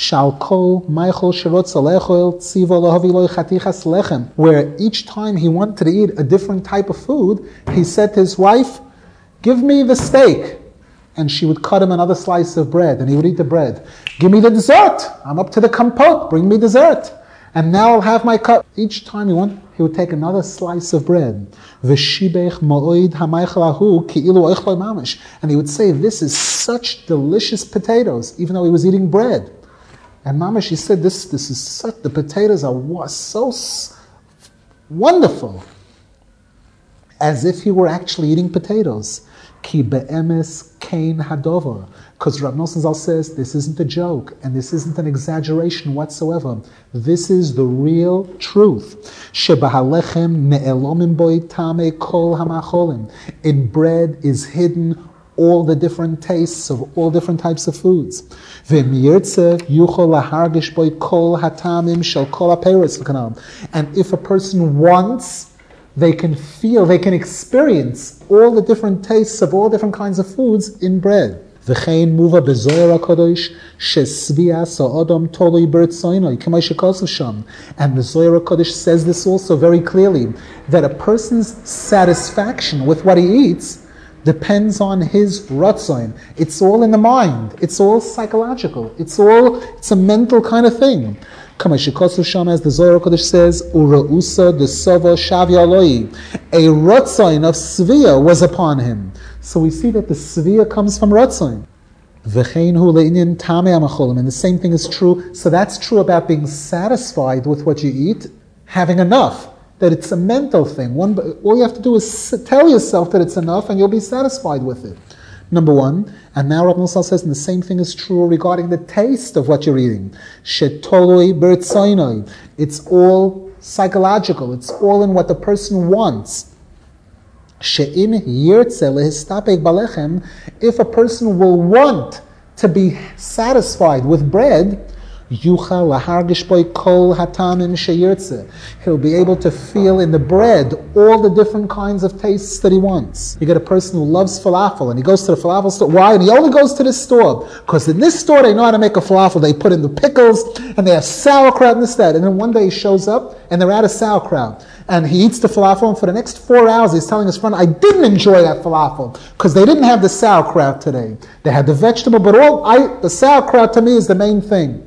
where each time he wanted to eat a different type of food, he said to his wife, "Give me the steak." And she would cut him another slice of bread, and he would eat the bread. "Give me the dessert. I'm up to the compote. Bring me dessert. And now I'll have my cup." Each time he went, he would take another slice of bread. And he would say, "This is such delicious potatoes," even though he was eating bread. And Mamash, he said, "This, this is such, the potatoes are so wonderful," as if he were actually eating potatoes. Ki be'emes kain hadover. Because Rav Nosson Zal says this isn't a joke and this isn't an exaggeration whatsoever. This is the real truth. Shebahalechem ne'elomim boi tame kol hamacholim. In bread is hidden all the different tastes of all different types of foods. V'im yirtze yuchol lahargish boi kol hatamim shel kol haperetz v'kanam. And if a person wants, they can feel, they can experience all the different tastes of all different kinds of foods in bread. V'chein muva bezoyer HaKadosh shesvia sa'adam toloi b'ritzoinoi k'may shekosov sham. And the Zohar HaKadosh says this also very clearly, that a person's satisfaction with what he eats depends on his ratzon. It's all in the mind. It's all psychological. It's all, it's a mental kind of thing. Kama shekosov sham, as the Zohar HaKadosh says, ura'usa desova shavi aloi. A ratzon of svia was upon him. So we see that the svia comes from ratzon. V'chein hu le'inyan tamei hamacholim. And the same thing is true. So that's true about being satisfied with what you eat, having enough. That it's a mental thing. One, all you have to do is tell yourself that it's enough and you'll be satisfied with it. Number one. And now Rav Nosson says, and the same thing is true regarding the taste of what you're eating. Shetoloi b'ritzoinoi. It's all psychological. It's all in what the person wants. She'im yirtze lehistapek balechem. If a person will want to be satisfied with bread, Yuchal lahargish boi kol hatamim sheyirtze. He'll be able to feel in the bread all the different kinds of tastes that he wants. You get a person who loves falafel and he goes to the falafel store. Why? And he only goes to this store because in this store they know how to make a falafel. They put in the pickles and they have sauerkraut and this, that. And then one day he shows up and they're out of sauerkraut. And he eats the falafel, and for the next four hours he's telling his friend, "I didn't enjoy that falafel because they didn't have the sauerkraut today. They had the vegetable, but all I, the sauerkraut to me is the main thing."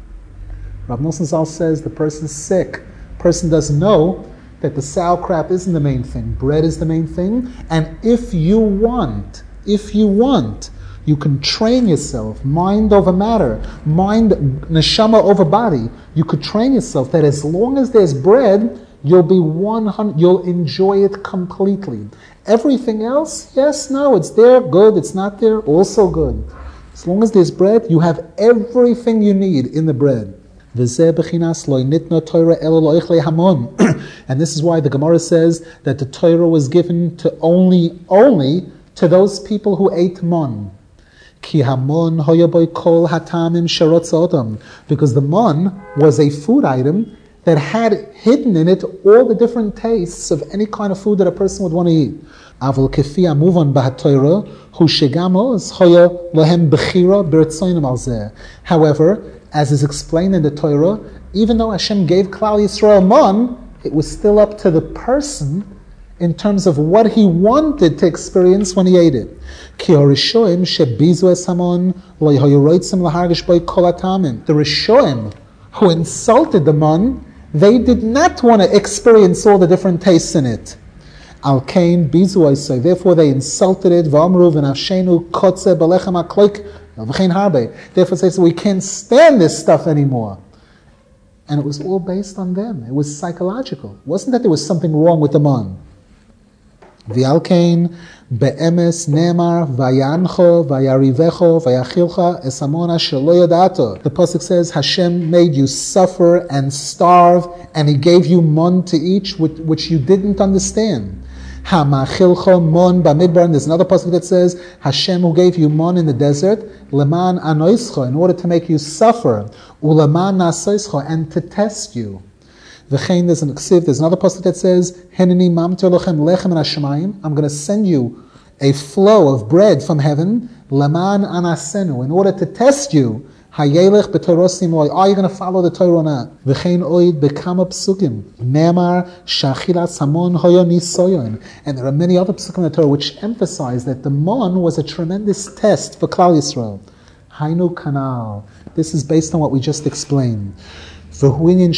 Rav Nosson Zal says the person's sick. Person doesn't know that the sauerkraut isn't the main thing. Bread is the main thing. And if you want, if you want, you can train yourself, mind over matter, mind, neshama over body. You could train yourself that as long as there's bread, you'll be one hundred, you'll enjoy it completely. Everything else, yes, no, it's there, good. It's not there, also good. As long as there's bread, you have everything you need in the bread. And this is why the Gemara says that the Torah was given to only, only to those people who ate mon. Because the mon was a food item that had hidden in it all the different tastes of any kind of food that a person would want to eat. However, as is explained in the Torah, even though Hashem gave Klal Yisrael man, it was still up to the person in terms of what he wanted to experience when he ate it. The Rishoim who insulted the man, they did not want to experience all the different tastes in it. Al kain bizu isay. Therefore they insulted it. V'amru v'nafshenu kotze belechem akloik. Therefore they said, we can't stand this stuff anymore. And it was all based on them. It was psychological. It wasn't that there was something wrong with the man. V'alkein be'emes nemar vayancho vayarivecho vayachilcha esamon asher lo yadato. The pasuk says Hashem made you suffer and starve, and He gave you mon to eat, which, which you didn't understand. Hamachilcha mon b'midbar. And there's another pasuk that says Hashem who gave you mon in the desert, leman anoischa, in order to make you suffer, uleman nasoischa, and to test you. V'chein, there's an ksiv, there's another pasuk that says, Henini mamter lochem lechem hashemayim. I'm going to send you a flow of bread from heaven, leman anasenu, in order to test you. Hayelech b'torosim loy. Are you going to follow the Torah or not? V'chein oid bekama psukim. Ne'amar shachilas hamon hoyo nisoyon. And there are many other psukim in the Torah which emphasize that the mon was a tremendous test for Klal Yisrael. Hainu kanal. This is based on what we just explained. The Gemara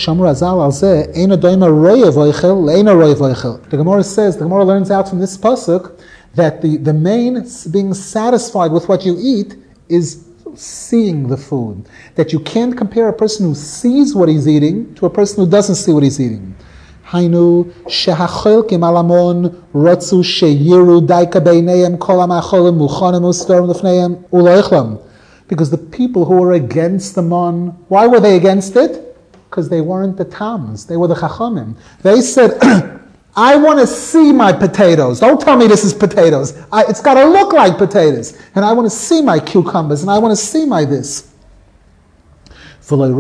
says, the Gemara learns out from this pasuk that the, the main being satisfied with what you eat is seeing the food. That you can't compare a person who sees what he's eating to a person who doesn't see what he's eating. Hainu shehachol kimalamon rotzu sheyiru daika beineim kol hamacholim muchanim ustorim lefneim uloichlam. Because the people who were against the mon, why were they against it? Because they weren't the Tams, they were the Chachamim. They said, I want to see my potatoes. Don't tell me this is potatoes. I, it's got to look like potatoes. And I want to see my cucumbers, and I want to see my this. They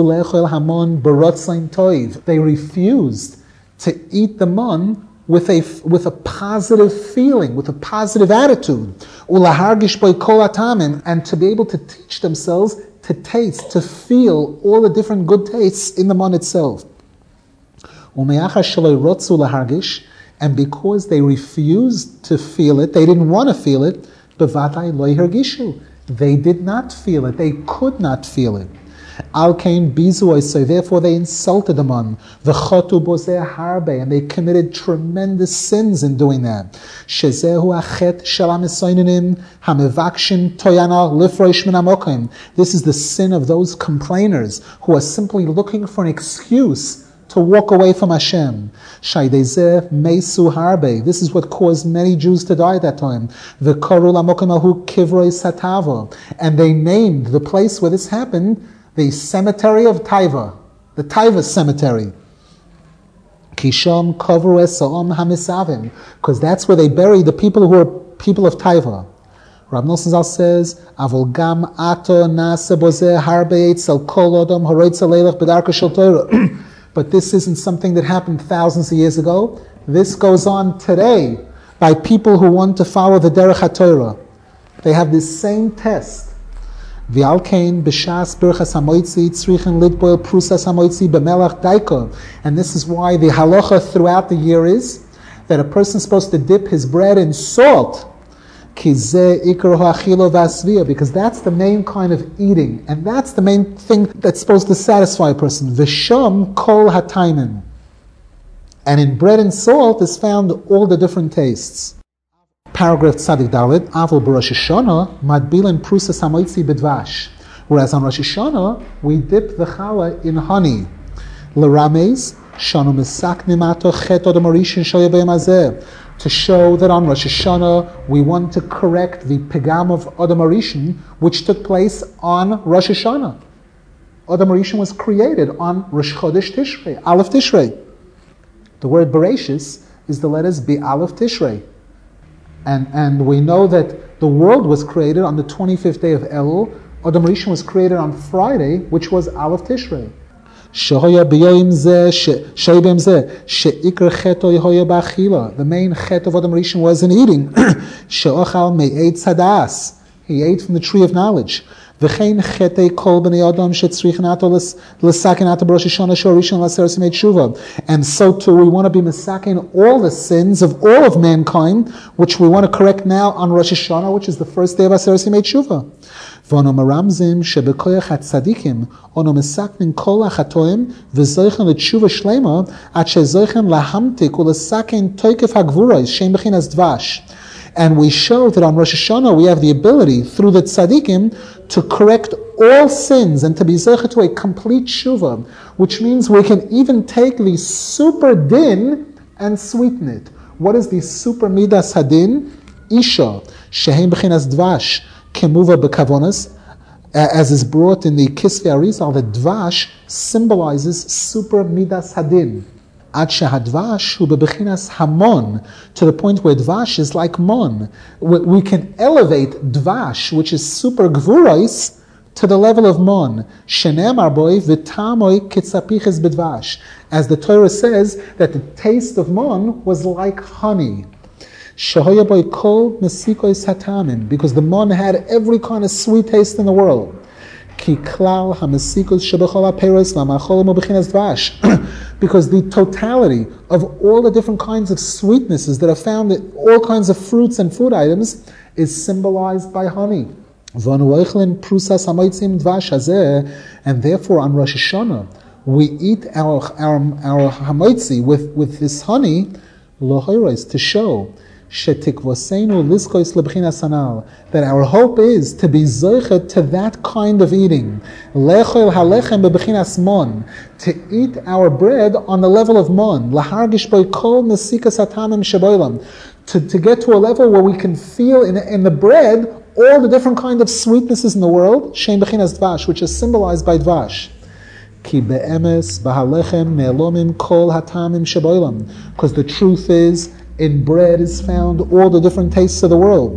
refused to eat the mon with a, with a positive feeling, with a positive attitude, and to be able to teach themselves to taste, to feel all the different good tastes in the mon itself. And because they refused to feel it, they didn't want to feel it, they did not feel it, they could not feel it. Al kain bizu, so therefore they insulted them on the chotu bozeh harbe, and they committed tremendous sins in doing that. Shezehu achet shalam esoininim hamevakshin toyana lifroish min hamokim. This is the sin of those complainers who are simply looking for an excuse to walk away from Hashem. Shaydezeh meisu harbe. This is what caused many Jews to die at that time. V'koru lamokim ahu kivroi satava, and they named the place where this happened the cemetery of Taiva, the Taiva cemetery. Kisham kovru esaom hamisavim, because that's where they buried the people who are people of Taiva. Rab Nosson Zal says, Avol gam ato nase bozeh harbe etzel kol odom horoitzel leilach b'darka shel Torah. But this isn't something that happened thousands of years ago. This goes on today by people who want to follow the derech HaTorah. They have this same test. V'alkein b'shas birchas hamoitzi tzrichen litboil prusas hamoitzi b'melach daiko. And this is why the halacha throughout the year is that a person is supposed to dip his bread in salt. Ki zeh ikar ha'achilo v'asviya, because that's the main kind of eating, and that's the main thing that's supposed to satisfy a person. V'sham kol hataimin. And in bread and salt is found all the different tastes. Paragraph Tzadik Dalet, Avol b'Rosh Hashanah, Madbilen Prusas Hamoitzi B'Dvash. Whereas on Rosh Hashanah, we dip the challah in honey. L'rameis, Shanu Mesaknim Ato Chet Odom Harishin Shoya B'Yom Hazeh. To show that on Rosh Hashanah, we want to correct the pegam of Odom Harishin, which took place on Rosh Hashanah. Odom Harishin was created on Rosh Chodesh Tishrei, Aleph Tishrei. The word Bereshis is the letters Be Aleph Tishrei. And and we know that the world was created on the twenty-fifth day of Elul. Odom Rishon was created on Friday, which was Aleph Tishrei. The main chet of Odom Rishon was in eating. He ate from the tree of knowledge. And so too, we want to be mesakin all the sins of all of mankind, which we want to correct now on Rosh Hashanah, which is the first day of Aseret Yimei Tshuva. ואנו מרמזים שבכוח הצדיקים אנו מסכנים כל החטאים וזויכים לתשובה שלמה עד שזויכים להמתיק ולסכן תוקף הגבורה שם בחינס דבש. And we show that on Rosh Hashanah we have the ability through the tzaddikim to correct all sins and to be zeichet to a complete tshuva, which means we can even take the super din and sweeten it. What is the super midas hadin? Isha, shehem b'chinas dvash, kemuva b'kavonas, as is brought in the Kisvei Arizal, the dvash symbolizes super midas hadin. Ad shehadvash hu b'bechinas hamon, to the point where dvash is like mon. We can elevate dvash, which is super gvurais, to the level of mon. Shenemar boy v'tamoi kitzapiches b'dvash. As the Torah says, that the taste of mon was like honey. Shehoya boy kol mesikois hatamim, because the mon had every kind of sweet taste in the world. Ki klal hamesikos shebechol haperos v'amachol b'chinas dvash. Because the totality of all the different kinds of sweetnesses that are found in all kinds of fruits and food items is symbolized by honey. And therefore on Rosh Hashanah, we eat our our, our hamoitzi with, with this honey, to show that our hope is to be zoichet to that kind of eating. To eat our bread on the level of mon. To, to get to a level where we can feel in, in the bread all the different kind of sweetnesses in the world, which is symbolized by dvash. Because the truth is, in bread is found all the different tastes of the world.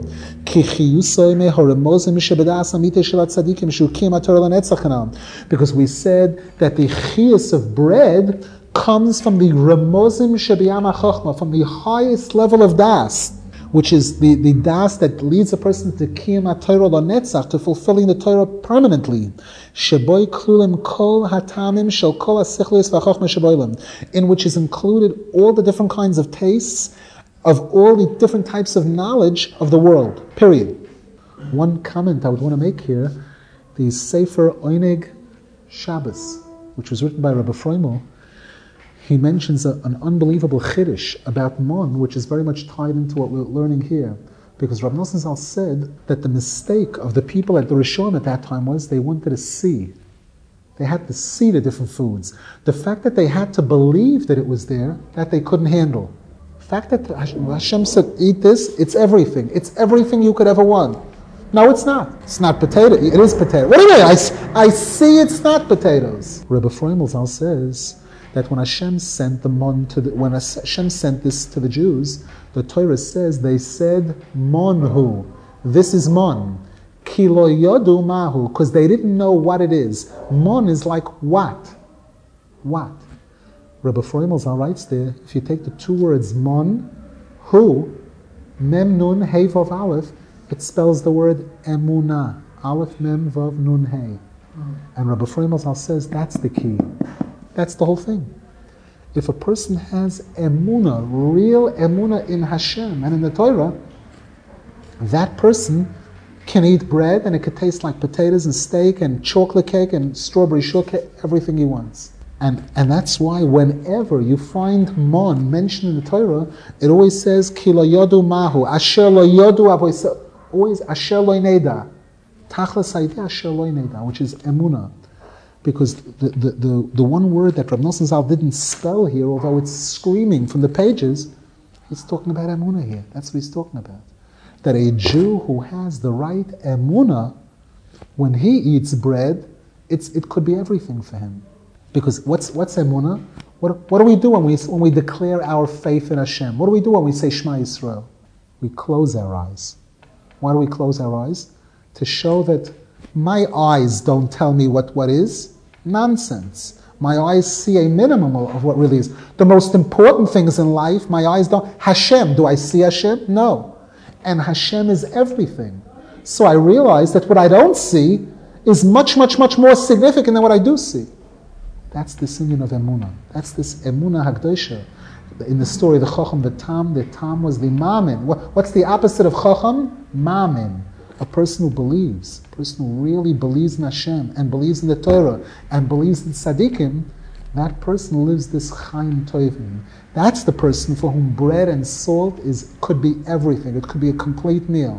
Because we said that the chiyus of bread comes from the remozim shebiyam hachachma, from the highest level of das, which is the, the das that leads a person to kiyum haTorah lanetzach, to fulfilling the Torah permanently. Sheboy klulim kol hatamim shel kol hasichlis v'chachma sheboilim, in which is included all the different kinds of tastes of all the different types of knowledge of the world, period. One comment I would want to make here, the Sefer Oineg Shabbos, which was written by Rabbi Freimel, he mentions a, an unbelievable chiddush about mon, which is very much tied into what we're learning here. Because Rabbi Nosson Zal said that the mistake of the people at the Rishon at that time was they wanted to see. They had to see the different foods. The fact that they had to believe that it was there, that they couldn't handle. The fact that Hashem said, eat this, it's everything. It's everything you could ever want. No, it's not. It's not potato. It is potato. What do you mean? I, I see it's not potatoes. Rabbi Freimel Zal says that when Hashem sent the mon to the, when Hashem sent this to the Jews, the Torah says they said monhu. This is mon. Ki lo yodu mahu, because they didn't know what it is. Mon is like what? What? Rabbi Freimel Zal writes there, if you take the two words mon, hu, mem nun hey vav aleph, it spells the word emunah. Aleph mem vav nun hey. And Rabbi Freimel Zal says that's the key. That's the whole thing. If a person has emunah, real emunah in Hashem and in the Torah, that person can eat bread and it could taste like potatoes and steak and chocolate cake and strawberry shortcake, everything he wants. And and that's why whenever you find mon mentioned in the Torah, it always says ki lo yodu mahu, asher lo yodu avoy, always asher lo neda, tachlas hayde asher lo neda, which is emunah. Because the, the, the, the one word that Rav Nosson Zal didn't spell here, although it's screaming from the pages, he's talking about emunah here. That's what he's talking about. That a Jew who has the right emunah, when he eats bread, it's it could be everything for him. Because what's what's emunah? What what do we do when we when we declare our faith in Hashem? What do we do when we say Shema Yisrael? We close our eyes. Why do we close our eyes? To show that my eyes don't tell me what, what is. Nonsense. My eyes see a minimum of what really is. The most important things in life, my eyes don't. Hashem, do I see Hashem? No. And Hashem is everything. So I realize that what I don't see is much, much, much more significant than what I do see. That's this union of emunah. That's this emunah hagdosha. In the story of the chacham, the tam, the tam was the mamin. What's the opposite of chacham? Mamin. A person who believes, a person who really believes in Hashem and believes in the Torah and believes in tzaddikim, that person lives this chaim tovim. That's the person for whom bread and salt is could be everything. It could be a complete meal.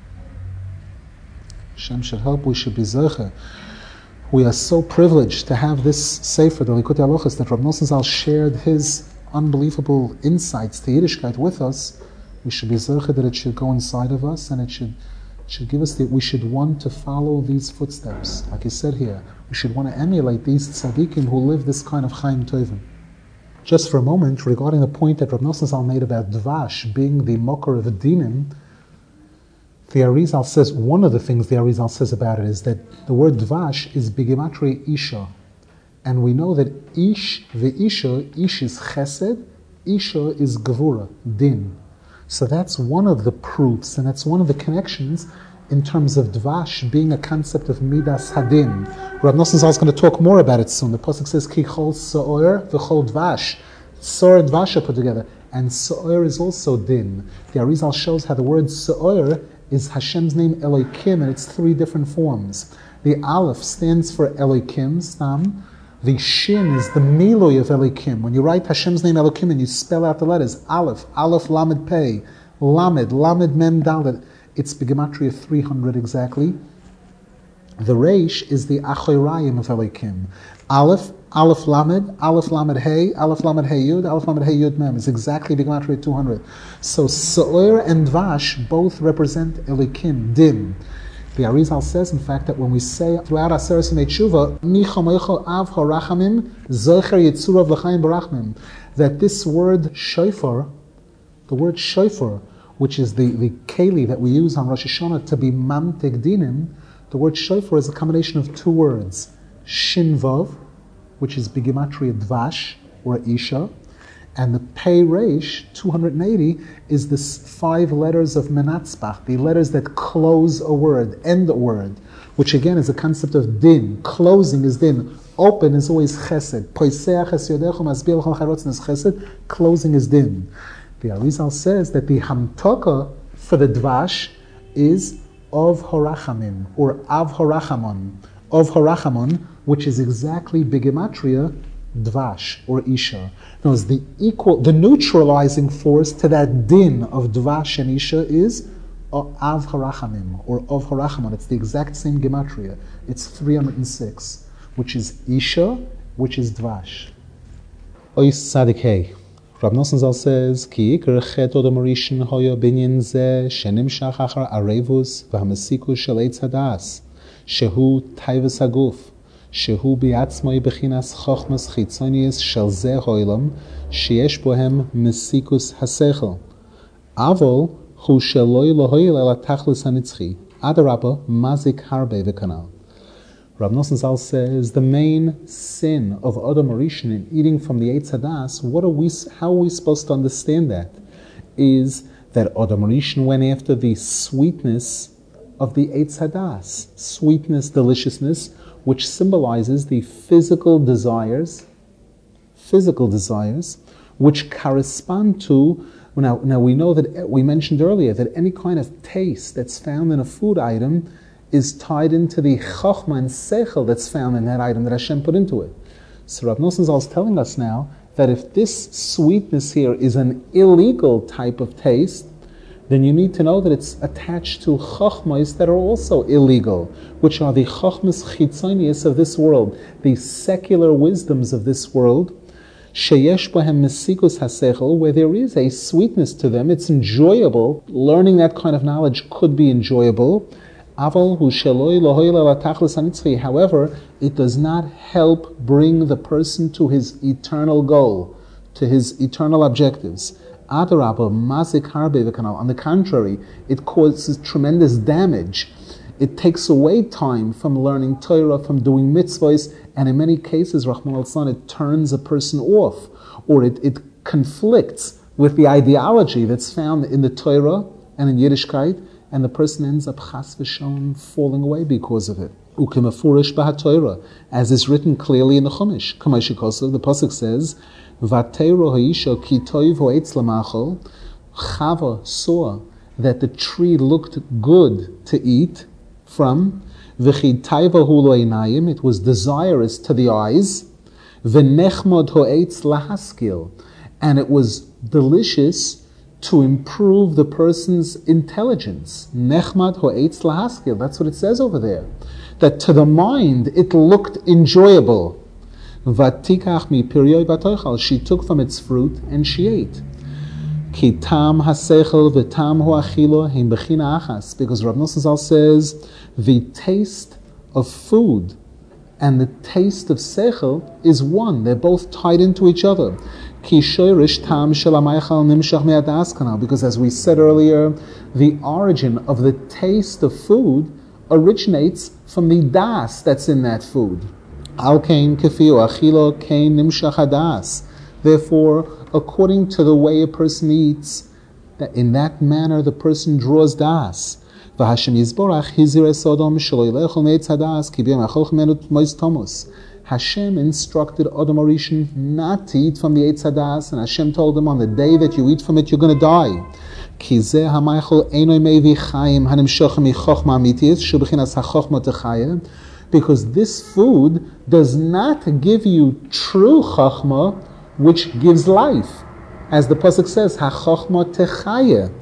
Hashem should help. We should be zocher. We are so privileged to have this sefer, the Likutei Halachos, that Rav Nosson Zal shared his unbelievable insights to Yiddishkeit with us, we should be zercha that it should go inside of us, and it should should give us that we should want to follow these footsteps. Like he said here, we should want to emulate these tzaddikim who live this kind of Chaim Tovim. Just for a moment, regarding the point that Rav Nosson Zal made about Dvash being the mokar of dinim, the Arizal says, one of the things the Arizal says about it is that the word Dvash is bigimatri Isha. And we know that Ish, the Isha, Ish is Chesed, Isha is Gevura, Din. So that's one of the proofs, and that's one of the connections in terms of Dvash being a concept of Midas Hadin. Rav Nosson Zal is going to talk more about it soon. The pasuk says, Ki chol So'er v'chol Dvash. So'er and Dvash are put together. And So'er is also Din. The Arizal shows how the word So'er is Hashem's name Elokim, and it's three different forms. The Aleph stands for Elokim, Stam. The Shin is the Miloi of Elokim. When you write Hashem's name Elokim and you spell out the letters, Aleph, Aleph Lamed Pei, Lamed, Lamed Mem Dalet, it's Begematria of three hundred exactly. The Reish is the Achoirayim of Elokim. Aleph, Aleph Lamed, Aleph Lamed Hey, Aleph Lamed Hey Yud, Aleph Lamed Hey Yud Mem. It's exactly Begematria two hundred. So So'er and Dvash both represent Elokim, Dim. The Arizal says, in fact, that when we say throughout Aseret Simei Tshuva, Mi Chomecho Av Harachamim, Zocher Yitzurav L'chaim Barachmim, that this word shofar, the word shofar, which is the, the keli that we use on Rosh Hashanah to be mamtek dinim, the word shofar is a combination of two words, Shin Vav, which is Bigimatria Dvash, or Isha, and the Pei Reish, two hundred eighty, is the five letters of Menatzbach, the letters that close a word, end a word, which again is a concept of din. Closing is din. Open is always chesed. Poiseach es yodecho masbir l'chol chayrotzen is chesed. Closing is din. The Arizal says that the hamtoka for the dvash is of horachamim, or av horachamon. Of horachamon, which is exactly bigematria Dvash or Isha. Now, the equal, the neutralizing force to that din of Dvash and Isha is Av Harachamim or Of Harachamon. It's the exact same gematria. It's three hundred six, which is Isha, which is Dvash. Ois Tzadik Hey. Rav Nosson Zal says, Ki Iker Chet Odom Rishon Hoya Binyan Zeh Shenim Shachachar Arevus V'Hamasikus Shel Eitz Hadas Shehu Taivas Haguf Shehu bi'atzmoi bechinas chochmas chitzonius shel zeh ha'olam sheyesh bohem mesikus hasechel. Avol hu sheloi lohoil el tachlis hanitzchi. Adarabba mazik harbe v'kanal. Rav Nosson Zal says the main sin of Adam Rishon in eating from the Eitz Hadas, what are we? How are we supposed to understand that? Is that Adam Rishon went after the sweetness of the Eitz Hadas, sweetness, deliciousness, which symbolizes the physical desires, physical desires, which correspond to, now, now we know that, we mentioned earlier, that any kind of taste that's found in a food item is tied into the chokhmah and seichel that's found in that item that Hashem put into it. So Rav Nosson Zal is telling us now that if this sweetness here is an illegal type of taste, then you need to know that it's attached to chokhmahs that are also illegal, which are the chokhmas chitzonius of this world, the secular wisdoms of this world, sheyesh bohem mesikus hasechel, where there is a sweetness to them, it's enjoyable, learning that kind of knowledge could be enjoyable, aval hu sheloi lohoil el tachlis hanitzchi, however, it does not help bring the person to his eternal goal, to his eternal objectives. Adarabba, mazik harbe v'kanal. On the contrary, it causes tremendous damage. It takes away time from learning Torah, from doing mitzvahs, and in many cases, Rahman al-San, it turns a person off, or it, it conflicts with the ideology that's found in the Torah and in Yiddishkeit, and the person ends up chas v'shalom falling away because of it. Ukemafurish b'haTorah, as is written clearly in the Chumash. Kamashikosav, the pasuk says, Vatero ha'isha ki toiv ho'etz lamachol. Chava saw that the tree looked good to eat from. V'chi taiva hu lo'einayim, it was desirous to the eyes. V'nechmod ho'etz lahaskil, and it was delicious to improve the person's intelligence. Nechmad ho'etz lahaskil, that's what it says over there. That to the mind it looked enjoyable. Vatikach mi piriyoi vatoichal. She took from its fruit and she ate. Ki tam hasechel v'tam ho'achilo heim bechina achas. Because Rav Nosson Zal says the taste of food and the taste of sechel is one. They're both tied into each other. Ki shoirish tam shel hamayachal nimshach me'adas kanal. Because as we said earlier, the origin of the taste of food originates from the das that's in that food. Al kain kefi achilo kain nimshach hadas. Therefore, according to the way a person eats, that in that manner the person draws das. Hashem instructed Adam Arishan not to eat from the Eitz Hadas, and Hashem told him on the day that you eat from it, you're going to die. Because this food does not give you true chachma, which gives life. As the pasuk says, "HaChochma techayeh."